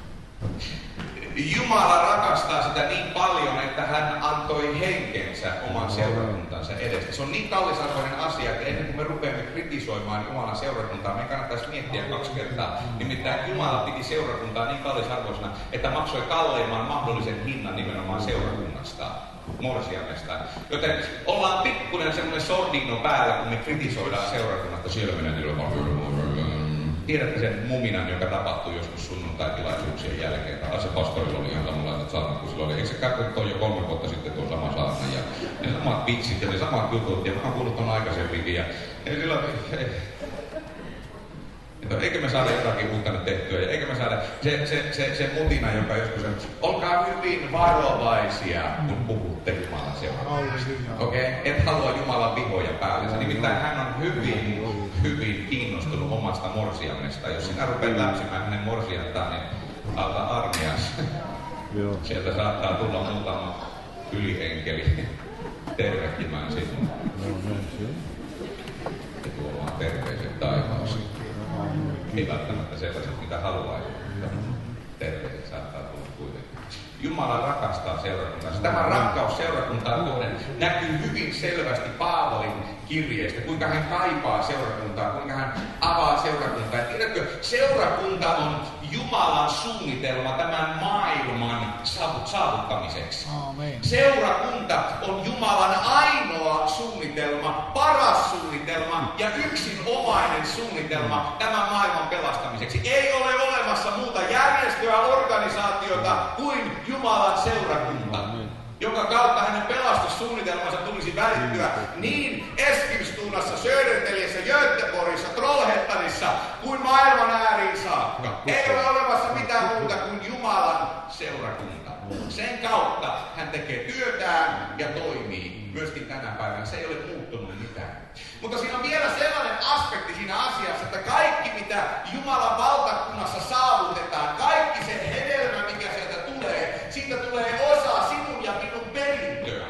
Jumala rakastaa sitä niin paljon, että hän antoi henkensä oman seurakuntansa edestä. Se on niin kallisarvoinen asia, että ennen kuin me rupeamme kritisoimaan Jumalan seurakuntaa, me kannattaisi miettiä 2 kertaa. Nimittäin Jumala piti seurakuntaa niin kallisarvoisena, että maksoi kalleimman mahdollisen hinnan nimenomaan seurakunnasta, morsiamesta. Joten ollaan pikkuinen semmoinen sordino päällä, kun me kritisoidaan seurakunnasta. Siellä mennään tiedätte sen muminan, joka tapahtui joskus sunnuntai-tilaisuuksien jälkeen. Se pastorilla oli ihan samanlaiset saarnat kuin sillä oli. Eikö se katso jo 3 vuotta sitten tuo sama saarna? Ja ne samat vitsit ja ne samat jutut. Ja mä oon kuullut ton aikaisemminkin. Ja sillä eikö me saada jotakin uutta nyt tehtyä? Ja eikö me saada se mutina, joka joskus on, olkaa hyvin varovaisia, kun puhutte Jumalan seurakunnasta. Okei? Et halua Jumalan vihoja päälle. Nimittäin hän on hyvin kiinnostunut omasta morsiamesta. Jos sinä rupeat läpsimään hänen morsiantaan, niin alta armias. Sieltä saattaa tulla muutama ylienkeli tervehtimään sinua. Ja tuomaan terveiset taivaaseen. Ei välttämättä sellaiset, mitä haluaisi, mutta terveiset saattaa tulla kuitenkin. Jumala rakastaa seurakuntaa. Tämä rakkaus seurakuntaan kohden näkyy hyvin selvästi Paavalin kirjeestä, kuinka hän kaipaa seurakuntaa, kuinka hän avaa seurakuntaa. Ja tiedätkö, seurakunta on Jumalan suunnitelma tämän maailman saavuttamiseksi. Amen. Seurakunta on Jumalan ainoa suunnitelma, paras suunnitelma ja yksinomainen suunnitelma tämän maailman pelastamiseksi. Ei ole olemassa muuta järjestöä, organisaatiota kuin Jumalan seurakunta, jonka kautta hänen pelastussuunnitelmansa tulisi välittyä niin Eskilstunassa, Södertäljes, Göteborgissa, Trollhättanissa kuin maailman ääriin saakka. Ei ole olemassa mitään muuta kuin Jumalan seurakunta. Sen kautta hän tekee työtään ja toimii myöskin tänä päivänä. Se ei ole muuttunut mitään. Mutta siinä on vielä sellainen aspekti siinä asiassa, että kaikki mitä Jumalan valtakunnassa saavutetaan, kaikki se hedelmä, mikä sieltä tulee, siitä tulee osa sinun ja minun perintöä.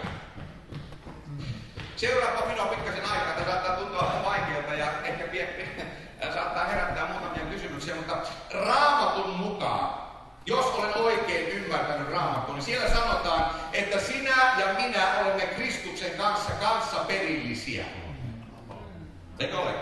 Seuraapa minua pikkasen aikaa, että saattaa tuntua vaikealta ja ehkä saattaa herättää muutamia kysymyksiä, mutta Raamatun mukaan, jos olen oikein ymmärtänyt Raamatun, niin siellä sanotaan, että sinä ja minä olemme Kristuksen kanssa perillisiä. Eikö ole?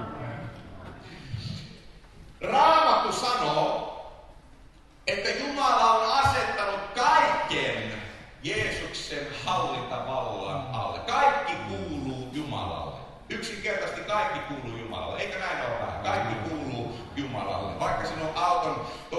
Raamattu sanoo, että Jumala on asettanut kaiken Jeesuksen hallintavallan alle. Kaikki kuuluu Jumalalle. Yksinkertaisesti kaikki kuuluu Jumalalle. Eikö näin ole vähän? Kaikki kuuluu Jumalalle. Vaikka sinun auton todistuksessa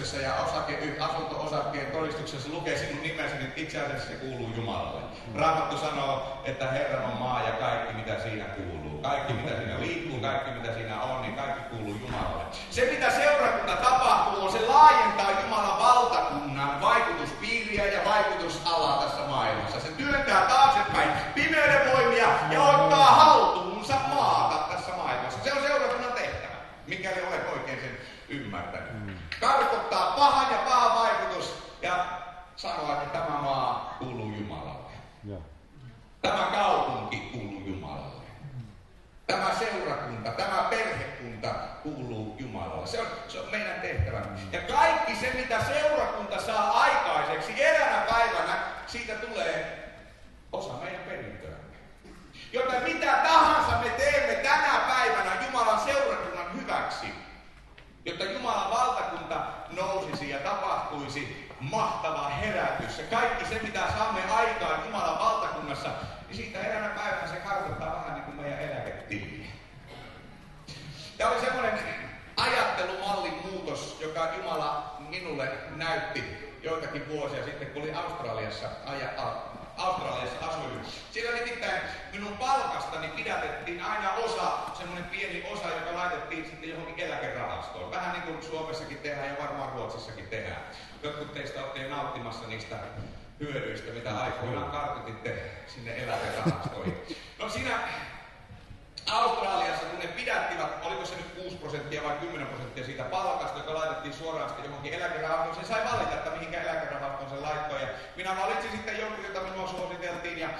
todistuksessa ja asunto-osakkeen todistuksessa lukee sinun nimesi, niin itse asiassa se kuuluu Jumalalle. Raamattu sanoo, että Herran on maa ja kaikki mitä siinä kuuluu. Kaikki mitä siinä liikkuu, kaikki mitä siinä on, niin kaikki kuuluu Jumalalle. Se mitä seurakunta tapahtuu on se laajentaa Jumalan valtakunnan vaikutuspiiriä ja vaikutusalaa tässä maailmassa. Se työntää taaksepäin pimeyden voimia ja ottaa haltuunsa maata tässä maailmassa. Se on seurakunnan tehtävä, mikäli olet oikein sen ymmärtänyt. Karkottaa pahan ja pahan vaikutus ja sanoa, että tämä maa kuuluu Jumalalle. Tämä kaupunki kuuluu Jumalalle. Tämä seurakunta, tämä perhekunta kuuluu Jumalalle. Se on meidän tehtävä. Ja kaikki se, mitä seurakunta saa aikaiseksi eräänä päivänä, siitä tulee osa meidän perintöämme. Joten mitä tahansa me teemme tänä päivänä Jumalan seurakunnan hyväksi, jotta Jumalan valtakunta nousisi ja tapahtuisi mahtava herätys. Ja kaikki se, mitä saamme aikaan Jumalan valtakunnassa, niin siitä eräänä päivänä se kartoittaa vähän niin kuin meidän eläketiliä. Tämä oli semmoinen ajattelumallin muutos, joka Jumala minulle näytti joitakin vuosia sitten, kun olin Australiassa asuin. Siellä nimittäin minun palkastani pidätettiin aina semmoinen pieni osa, joka laitettiin sitten johonkin eläkerahastoon. Vähän niin kuin Suomessakin tehdään ja varmaan Ruotsissakin tehdään. Jotkut teistä olette jo nauttimassa niistä hyödyistä, mitä aikoinaan kartoititte sinne eläkerahastoihin. No siinä Australiassa, kun ne pidättivät, oliko se nyt 6% vai 10% siitä palkasta, joka laitettiin suoraan sitten johonkin eläkerahastoon, se sai valita, että mihinkä eläkerahastoon se laittoi. Ja minä valitsin sitten jonkun, jota minua suositeltiin ja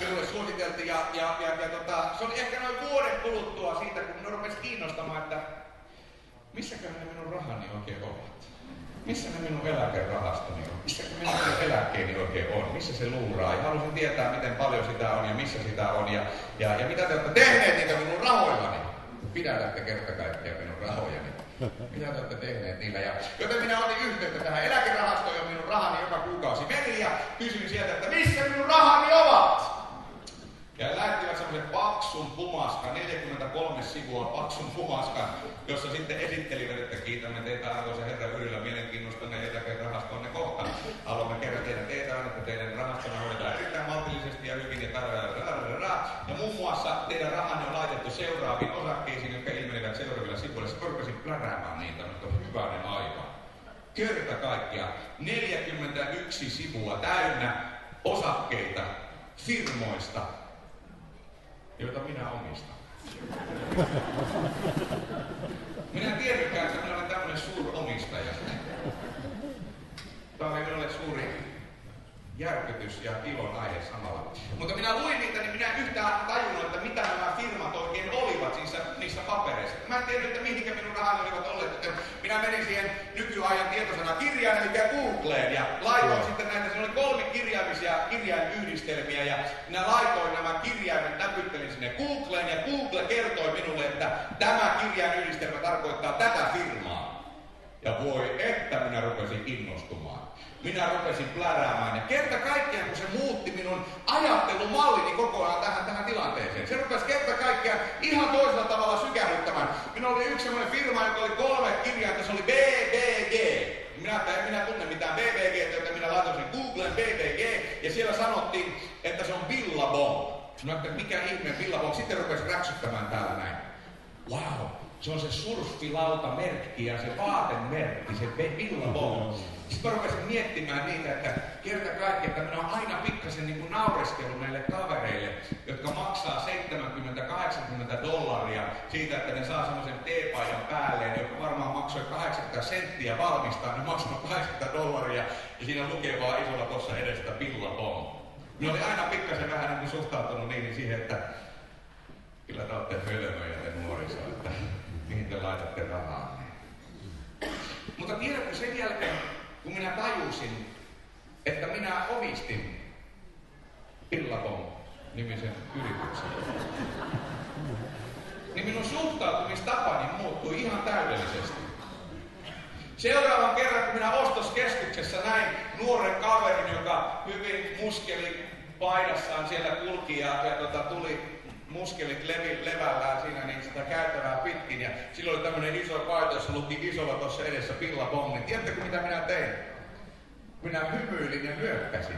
se oli ehkä noin vuoden kuluttua siitä, kun minun rupesi kiinnostamaan, että missäköhän ne minun rahani oikein ovat. Missä ne minun eläkerahastoni on? Missä minun eläkkeeni oikein on? Missä se luuraa? Ja halusin tietää, miten paljon sitä on ja missä sitä on. Ja mitä te olette tehneet niitä minun rahoillani? Pidätätte kerta kaikkiaan minun rahojani. Mitä te olette tehneet niillä? Joten minä otin yhteyttä tähän eläkerahastoon, ja minun rahani joka kuukausi meni ja kysyin sieltä, että missä minun rahani ovat? Ja he lähettivät semmoisen paksun pumaskan, 43 sivua paksun pumaskan, jossa sitten esittelivät, että kiitämme teitä arvoisa Herra Yrjölä mielenkiinnostanne eläkerahastoonne kohtaan. Haluamme kerran teidän tehtävän, että teidän rahastonne hoidetaan erittäin maltillisesti ja hyvin ja muun muassa teidän rahanne on laitettu seuraaviin osakkeisiin, jotka ilmenevät seuraavilla sivuilla. Se rupesin pläräämään niitä, mutta hyvänen aika. Kerta kaikkiaan 41 sivua täynnä osakkeita firmoista, joita minä omistan. Minä en tiedäkään, että minä olen tämmöinen suuromistaja. Tämä oli minulle suuri järkytys ja ilon aihe samalla. Mutta minä luin niitä, niin minä yhtään tajunnut, että mitä nämä firmat oikein olivat niissä papereissa. Mä en tiedä, että mihinkä minun rahani olivat olleet. Minä menin siihen nykyajan tietosanakirjaan, eli Googleen, ja laitoin sitten näitä, siinä oli 3 kirjaimisia kirjainyhdistelmiä, ja minä laitoin nämä kirjaimet, näpyttelin sinne Googleen, ja Google kertoi minulle, että tämä kirjainyhdistelmä tarkoittaa tätä firmaa. Ja voi, että minä rupesin innostumaan. Minä rupesin pläräämään ja kerta kaikkiaan, kun se muutti minun ajattelumallini koko ajan tähän tilanteeseen. Se rupesi kerta kaikkiaan ihan toisella tavalla sykähdyttämään. Minulla oli yksi semmoinen firma, joka oli 3 kirjainta, se oli BBG. Minä tunne mitään BBG, joten minä laitoin sen Googlen BBG ja siellä sanottiin, että se on Billabong. Mä ajattelin, mikä ihme Billabong. Sitten rupesi räksyttämään täällä näin. Wow, se on se surffilautamerkki ja se vaatemerkki, se Billabong. Sitten mä rupesin miettimään niitä, että kerta kaikki, että minä olen aina pikkasen niin kuin naureskellut näille kavereille, jotka maksaa $70–80 siitä, että ne saa semmoisen teepaidan päälleen, joka varmaan maksoi 80 senttiä valmistaa, ne maksaa $80 ja siinä lukee vaan isolla tuossa edestä Billabong. Minä olin aina pikkasen vähän niin kuin suhtautunut niihin siihen, että kyllä te olette hölmöjä te nuoriso, että mihin te laitatte rahaa. Mutta tiedätkö sen jälkeen, kun minä tajusin, että minä omistin Billabong-nimisen yrityksen, niin minun suhtautumistapani muuttui ihan täydellisesti. Seuraavan kerran, kun minä ostoskeskuksessa näin nuoren kaverin, joka hyvin muskelipaidassaan siellä kulki ja muskelit levällään siinä niin sitä käytävää pitkin. Ja silloin oli tämmöinen iso paita, jossa luki isolla tuossa edessä Billabong. Tiedättekö mitä minä tein? Minä hymyilin ja nyökkäsin.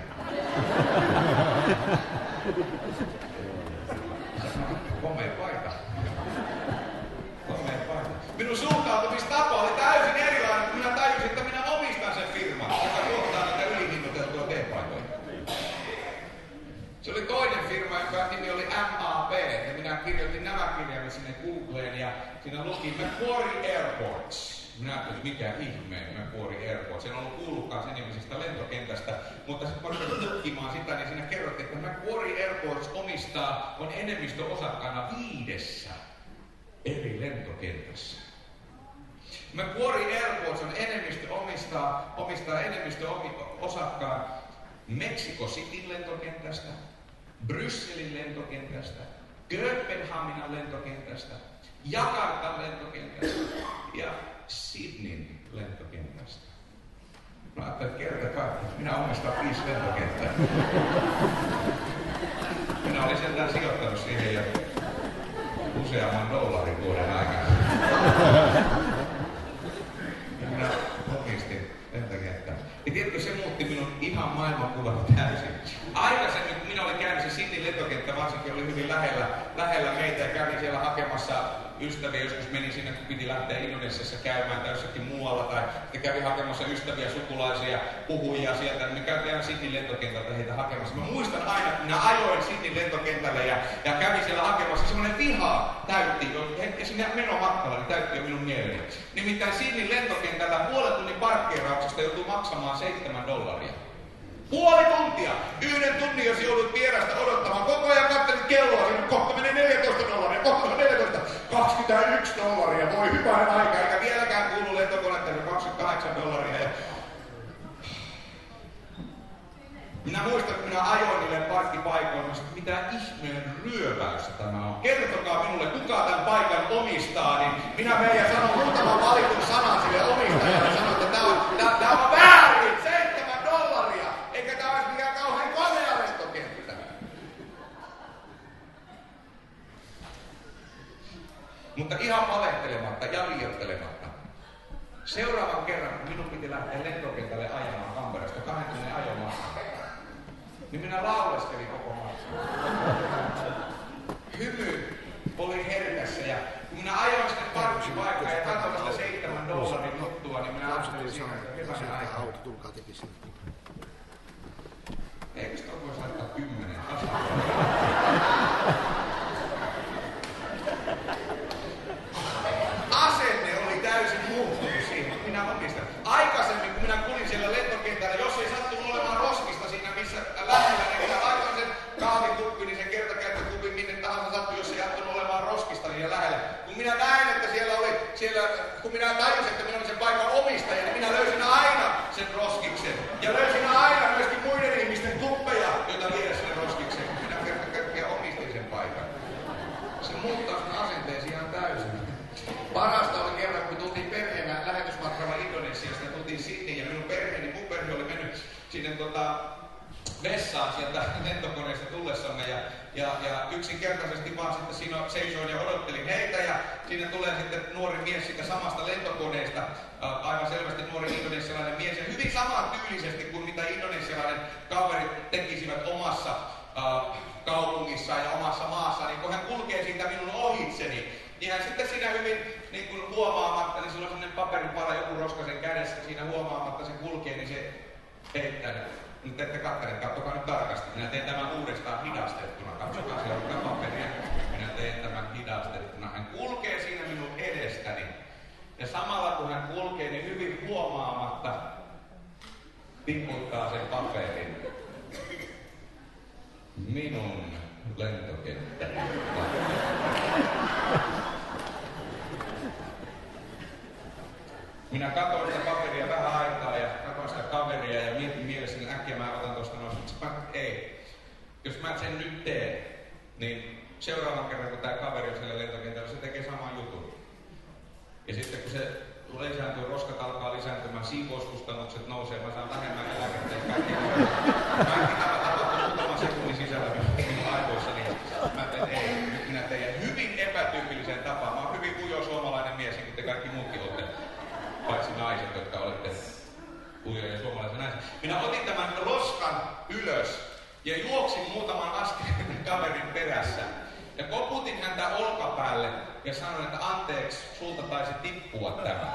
Komea paikka. Komea paikka. Minun suhtautumistapa oli täysin erilainen, kun minä tajusin, että minä omistan sen firman, joka tuottaa näitä ylihinnoiteltua teepaitoja. Se oli toinen firma, joka nimi oli MAP, ja minä kirjoitin nämä kirjaimet sinne Googleen, ja siinä luki Macquarie Airports. Minä ajattelin, mikä ihmeen Macquarie Airports. En ollut kuullutkaan sen nimisestä lentokentästä, mutta sitten kun olin tutkimaan sitä, niin siinä kerrottiin, että Macquarie Airports on enemmistöosakkaana 5 eri lentokentässä. Macquarie Airports omistaa enemmistöosakkaan Mexico Cityn lentokentästä, Brysselin lentokentästä, Kööpenhaminan lentokentästä, Jakartan lentokentästä ja Sydneyn lentokentästä. Mä ajattelin, että kerta kaikkiaan, minä omistan 5 lentokenttää. Minä olin sieltä sijoittanut siihen jo useamman dollarin vuoden aikana. Ja minä omistin lentokenttää. Ja tiedätkö, se muutti minun ihan maailmankuvan täysin. Aikaisemmin, kun minä olin käynyt, se Sydneyn lentokenttä varsinkin oli hyvin lähellä meitä ja kävin siellä hakemassa ystäviä. Joskus menin sinne, kun piti lähteä Indonesiassa käymään tai jossakin muualla. Tai sitten kävin hakemassa ystäviä, sukulaisia, puhujia sieltä. Niin me käytiin aina Sydneyn lentokentältä heitä hakemassa. Mä muistan aina, kun minä ajoin Sydneyn lentokentälle ja kävin siellä hakemassa. Semmoinen viha täytti, ja sinne menomatkalla niin täytti jo minun mieleni. Nimittäin Sydneyn lentokentällä puolen tunnin parkkeerauksesta joutuu maksamaan $7. Puoli tuntia! 1 tunnin, jos joudut vierasta odottamaan. Koko ajan katselit kelloa sinne. Kohta menee $14. Kohta on 14. $21. Voi hyvänen aika. Eikä vieläkään kuulu lentokonetta. $28. Ja minä muistan, kun minä ajoin niille parkkipaikoille, että mitä ihmeen ryöväystä tämä on. Kertokaa minulle, kuka tämän paikan omistaa, niin minä menen ja sanon muutaman valitun sanan sille omistajalle ja sanon, että tämä on väärin! $7! Eikä tämä olisi mikään kauhean konea lentokenttä. Mutta ihan valehtelematta ja liioittelematta. Seuraavan kerran, kun minun piti lähteä lentokentälle ajamaan Tampereesta 2 tunnin ajomatka, niin minä lauleskelin koko matkan. Hymy oli herkässä ja kun minä ajoin sinne parkkipaikkaan ja katsoin sitä $7 nottua, niin minä ajattelin siinä, että hyvänen aika. Auto, tulkaa tekisiin. Eikö sitä voisi laittaa 10 tasaa? Asenne oli täysin muuttunut siihen, kun minä omistan. Aikaisemmin, kun minä kulin siellä lentokentällä, jos ei sattunut olemaan roskista siinä, missä lähellä, niin minä laitoin sen kahvikuppi, niin sen kertakäyttökupin minne tahansa sattui, jos ei sattunut olemaan roskista niin lähellä. Kun minä näin, että kun minä tajusin, että minä olin sen paikan omistaja, niin minä löysin aina sen roskiksen. Ja löysin aina myöskin muiden ihmisten kuppeja, joita viedä sen roskiksen. Minä kertakäyttökiä omistin sen paikan. Se muuttaa sen asenteesi ihan täysin. Parasta oli kerran, kun tultiin perheenä lähetysmatkalla Indonesiasta ja tultiin Sydneyin ja mun perhe oli mennyt sinne vessaan sieltä lentokoneesta tullessamme ja yksinkertaisesti vaan sitten siinä seisoin ja odottelin heitä ja siinä tulee sitten nuori mies siitä samasta lentokoneesta, aivan selvästi nuori indonesialainen mies ja hyvin samantyylisesti kuin mitä indonesialainen kaverit tekisivät omassa kaupungissaan ja omassa maassaan, niin kun hän kulkee siitä minun ohitseni, niin hän sitten siinä hyvin niin kuin huomaamatta, niin sillä on sellainen paperipala joku roskasen kädessä, siinä huomaamatta se kulkee, niin se heittää. Nyt ette katsoneet, katsokaa nyt tarkasti. Minä teen tämän uudestaan hidastettuna. Katsokaa, siellä on paperia. Minä teen tämän hidastettuna. Hän kulkee siinä minun edestäni. Ja samalla kun hän kulkee, niin hyvin huomaamatta tipputtaa sen paperin. Minun lentokenttäni. Minä katsoin sitä paperia vähän aikaa ja katsoin sitä kaveria ja mietin mielessäni äkkiä mä otan tuosta noin. Ei. Jos mä sen nyt teen, niin seuraavan kerran kun tää kaveri on siellä lentokentällä, se tekee saman jutun. Ja sitten kun se lisääntyy, roskat alkaa lisääntymään, siivouskustannukset nousee, mä saan vähemmän eläkettä ja kaikki tämä tapahtuu muutaman sekunnin sisällä minun aivoissani. Mä teen, ei, nyt minä teen hyvin epätyypilliseen tapaan. Mä oon hyvin ujo suomalainen mies, niin kuin te kaikki muutkin olette. häntä olkapäälle ja sanoin, että anteeksi, sulta taisi tippua tämä.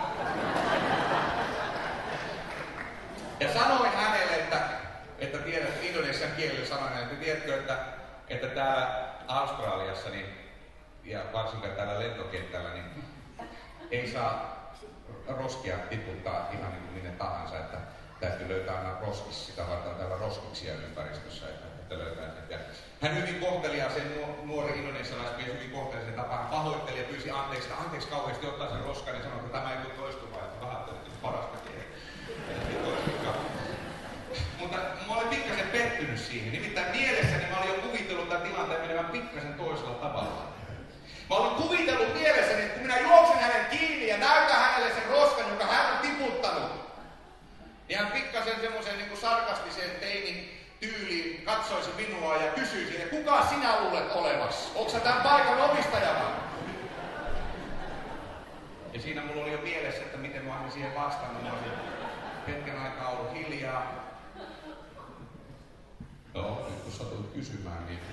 Ja sanoin hänelle, että tiedät, indonesian kielellä sanoin, että tiedätkö, että täällä Australiassa niin, ja varsinkin täällä lentokentällä niin ei saa roskia tiputtaa ihan niin kuin minne tahansa, että täytyy löytää aina roskis, sitä varten täällä roskiksia ympäristössä, että löytää sen. Ja hän hyvin kohteliaisen nuori indonesialaismies hyvin kohteliaisen tapaan pahoitteli ja pyysi anteeksi kauheasti ottaa sen roskan ja sanoi, että tämä ei tule toistumaan, että vähän parasta kieltä. Mutta mä olin pikkasen pettynyt siihen. Nimittäin mielessäni mä olin jo kuvitellut tämän tilanteen menevän pikkasen toisella tavalla. Mä olin kuvitellut mielessäni, että kun minä juoksen hänen kiinni ja näytän hänelle sen roskan, jonka hän on tiputtanut, niin hän pikkasen semmoisen niin kuin sarkastisen teinin tyyliin katsoisi minua ja kysyisi, että kuka sinä luulet olevasi? Onko sä tämän paikan omistaja vai? Ja siinä mulla oli jo mielessä, että miten mä olisin siihen vastannut. Mä olisin hetken aikaa ollut hiljaa. Joo, nyt kun satuit kysymään, niin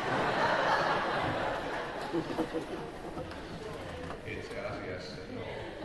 itse asiassa joo.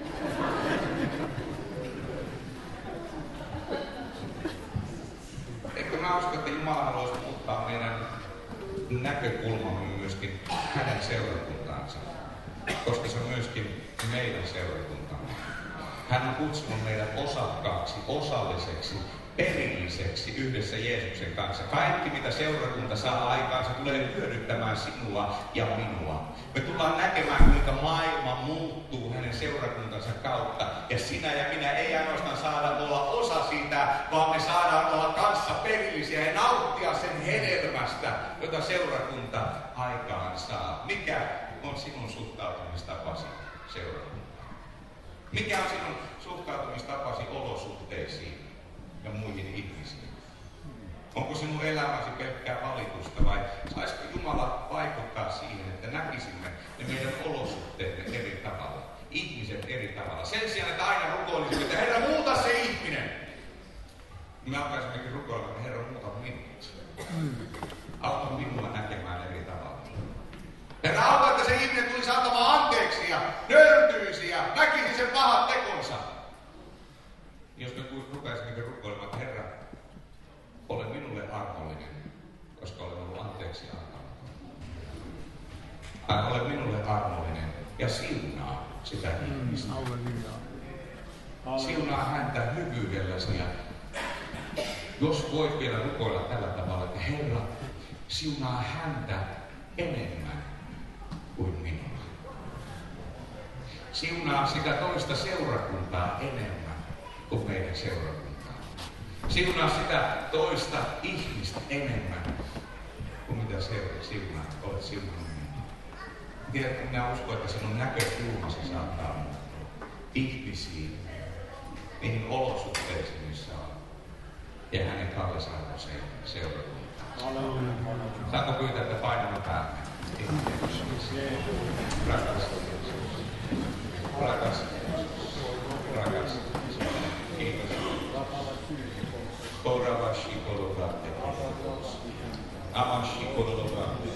Eikö mä uskon, että Jumala haluaisi muuttaa meidän näkökulmamme myöskin hänen seurakuntaansa, koska se on myöskin meidän seurakuntamme. Hän on kutsunut meidät osakkaaksi, osalliseksi, perilliseksi yhdessä Jeesuksen kanssa. Kaikki mitä seurakunta saa aikaan, se tulee hyödyttämään sinua ja minua. Me tullaan näkemään, kuinka maailma muuttuu hänen seurakuntansa kautta. Ja sinä ja minä ei ainoastaan saada olla osa siitä, vaan me saadaan olla kanssa perillisiä ja nauttia sen hedelmästä, jota seurakunta aikaan saa. Mikä on sinun suhtautumistapasi seurakuntaan? Mikä on sinun suhtautumistapasi olosuhteisiin ja muihin ihmisiin? Onko sinun elämäsi pelkkää valitusta vai saisiko Jumala vaikuttaa siihen, että näkisimme ne meidän olosuhteemme eri tavalla, ihmiset eri tavalla? Sen sijaan, että aina rukoilisimme, että Herra, muuta se ihminen. Me alkaisimmekin rukoilla, että Herra, muuta minut. Auta minua näkemään eri tavalla. Herra, auta, että se ihminen tulisi antamaan anteeksi ja nöyrtyisi ja näkisi sen pahat tekonsa. Jos me rupaisimmekin rukoilemaan, että Herra, ole minulle armollinen, koska olen ollut anteeksi antamaton. Ole minulle armollinen ja siunaa sitä ihmistä. Siunaa häntä hyvyydelläsi ja jos voit vielä rukoilla tällä tavalla, että Herra, siunaa häntä enemmän kuin minua. Siunaa sitä toista seurakuntaa enemmän kuin meidän seurakuntaa. Siunaa sitä toista ihmistä enemmän kuin mitä siunaa, olet siunannut minua. Tiedätkö, minä uskon, että sinun näkökulmasi saattaa muuttua ihmisiin, niihin olosuhteisiin, missä on, ja hänen kallisarvoiseen seurakuntaan. Saanko pyytää, että painamme päälle? Rakas. Rakas. Rakas. Kiitos. Koravashi kolovate. Amashi kolovate.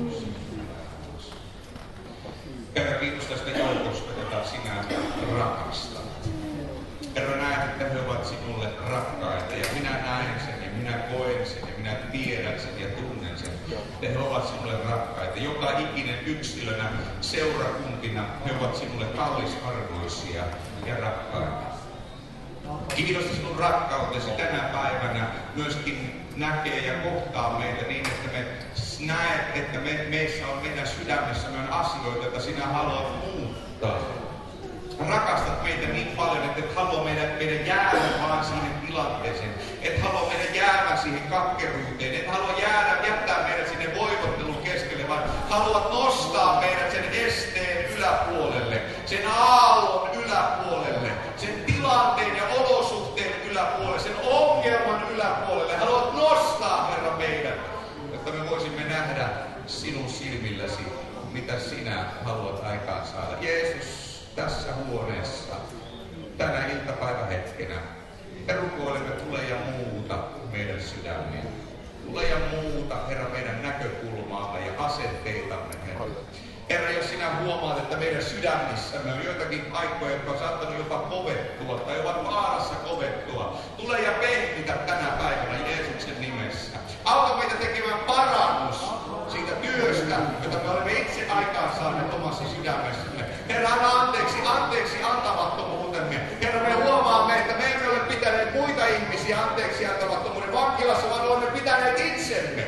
Herra, kiitos tästä joukosta, jota sinä rakastat. Herra, näen, että he ovat sinulle rakkaita ja minä näen sen ja minä koen sen ja minä tiedän sen ja tunnen sen. He ovat sinulle rakkaita. Joka ikinen yksilönä, seurakuntina, he ovat sinulle kallisarvoisia ja rakkaita. Kiitos sinun rakkautesi tänä päivänä myöskin näkee ja kohtaa meitä niin, että me näet, että meissä on meidän sydämessämme on asioita, joita sinä haluat muuttaa. Rakastat meitä niin paljon, että et halua meidän jäädä vaan siihen tilanteeseen. Et halua meidän jäädä siihen katkeruuteen. Et halua jättää meidät sinne voivottelun keskelle, vaan haluat nostaa meidät sen esteen yläpuolelle, sen aallon yläpuolelle, sen tilanteen ja olosuhteen yläpuolelle, sen ongelman yläpuolelle. Haluat nostaa, Herra, meidät, jotta me voisimme nähdä sinun silmilläsi, mitä sinä haluat aikaan saada. Jeesus, tässä huoneessa, tänä iltapäivähetkenä, me rukoilemme, tule ja muuta meidän sydämiä. Tule ja muuta, Herra, meidän näkökulmaamme ja asenteitamme, Herra. Herra, jos sinä huomaat, että meidän sydämissämme on joitakin paikkoja, jotka on saattanut jopa kovettua tai ovat vaarassa kovettua, tule ja pehmitä tänä päivänä Jeesuksen nimessä. Auta meitä tekemään parannus siitä työstä, jota me olemme itse aikaan saaneet omassa sydämessämme. Herra, anna anteeksi antamattomuutemme. Herra, me huomaamme, että me emme ole pitäneet muita ihmisiä anteeksi antamattomuuden vankilassa, vaan olemme pitäneet itsemme.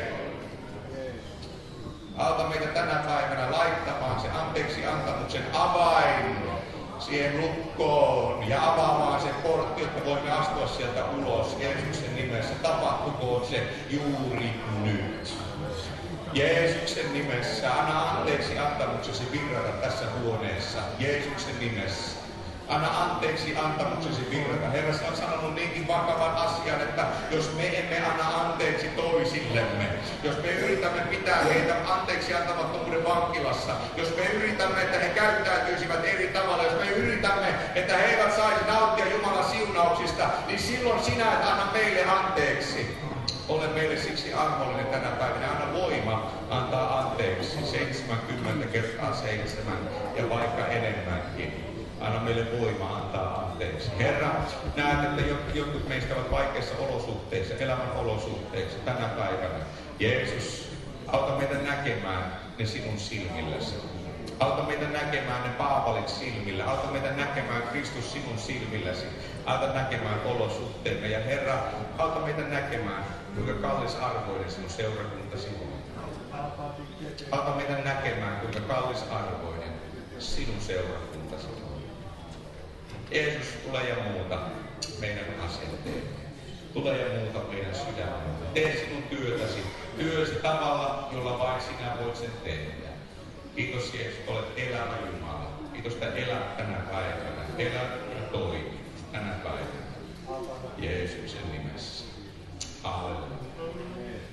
Auta meitä tänä päivänä laittamaan se anteeksi antamuksen avain siihen lukkoon ja avaamaan se portti, että voimme astua sieltä ulos Jeesuksen nimessä. Tapahtukoon se juuri nyt. Jeesuksen nimessä, anna anteeksi antamuksesi virrata tässä huoneessa. Jeesuksen nimessä. Anna anteeksi antamuksesi virrata. Herra, sä on sanonut niinkin vakavan asian, että jos me emme anna anteeksi toisillemme, jos me yritämme pitää heitä anteeksi antamattomuuden vankilassa, jos me yritämme, että he käyttäytyisivät eri tavalla, jos me yritämme, että he eivät saisi nauttia Jumalan siunauksista, niin silloin sinä et anna meille anteeksi. Ole meille siksi armollinen tänä päivänä. Anna voima antaa anteeksi 70 kertaa 7 ja vaikka enemmänkin. Anna meille voima antaa anteeksi. Herra, näet, että jotkut meistä ovat vaikeissa olosuhteissa, elämän olosuhteissa tänä päivänä. Jeesus, auta meitä näkemään ne sinun silmilläsi. Auta meitä näkemään ne Paavalin silmillä. Auta meitä näkemään Kristus sinun silmilläsi. Auta näkemään olosuhteemme. Ja Herra, auta meitä näkemään, kuinka kallisarvoinen sinun seurakuntasi on. Auta meitä näkemään, kuinka kallisarvoinen sinun seurakuntasi on. Jeesus, tule ja muuta meidän asenteemme. Tule ja muuta meidän sydämemme. Tee sinun työsi tavalla, jolla vain sinä voit sen tehdä. Kiitos Jeesus, olet elävä Jumala. Kiitos, että elät tänä päivänä. Elät ja toimi tänä päivänä. Jeesuksen nimessä. Halleluja.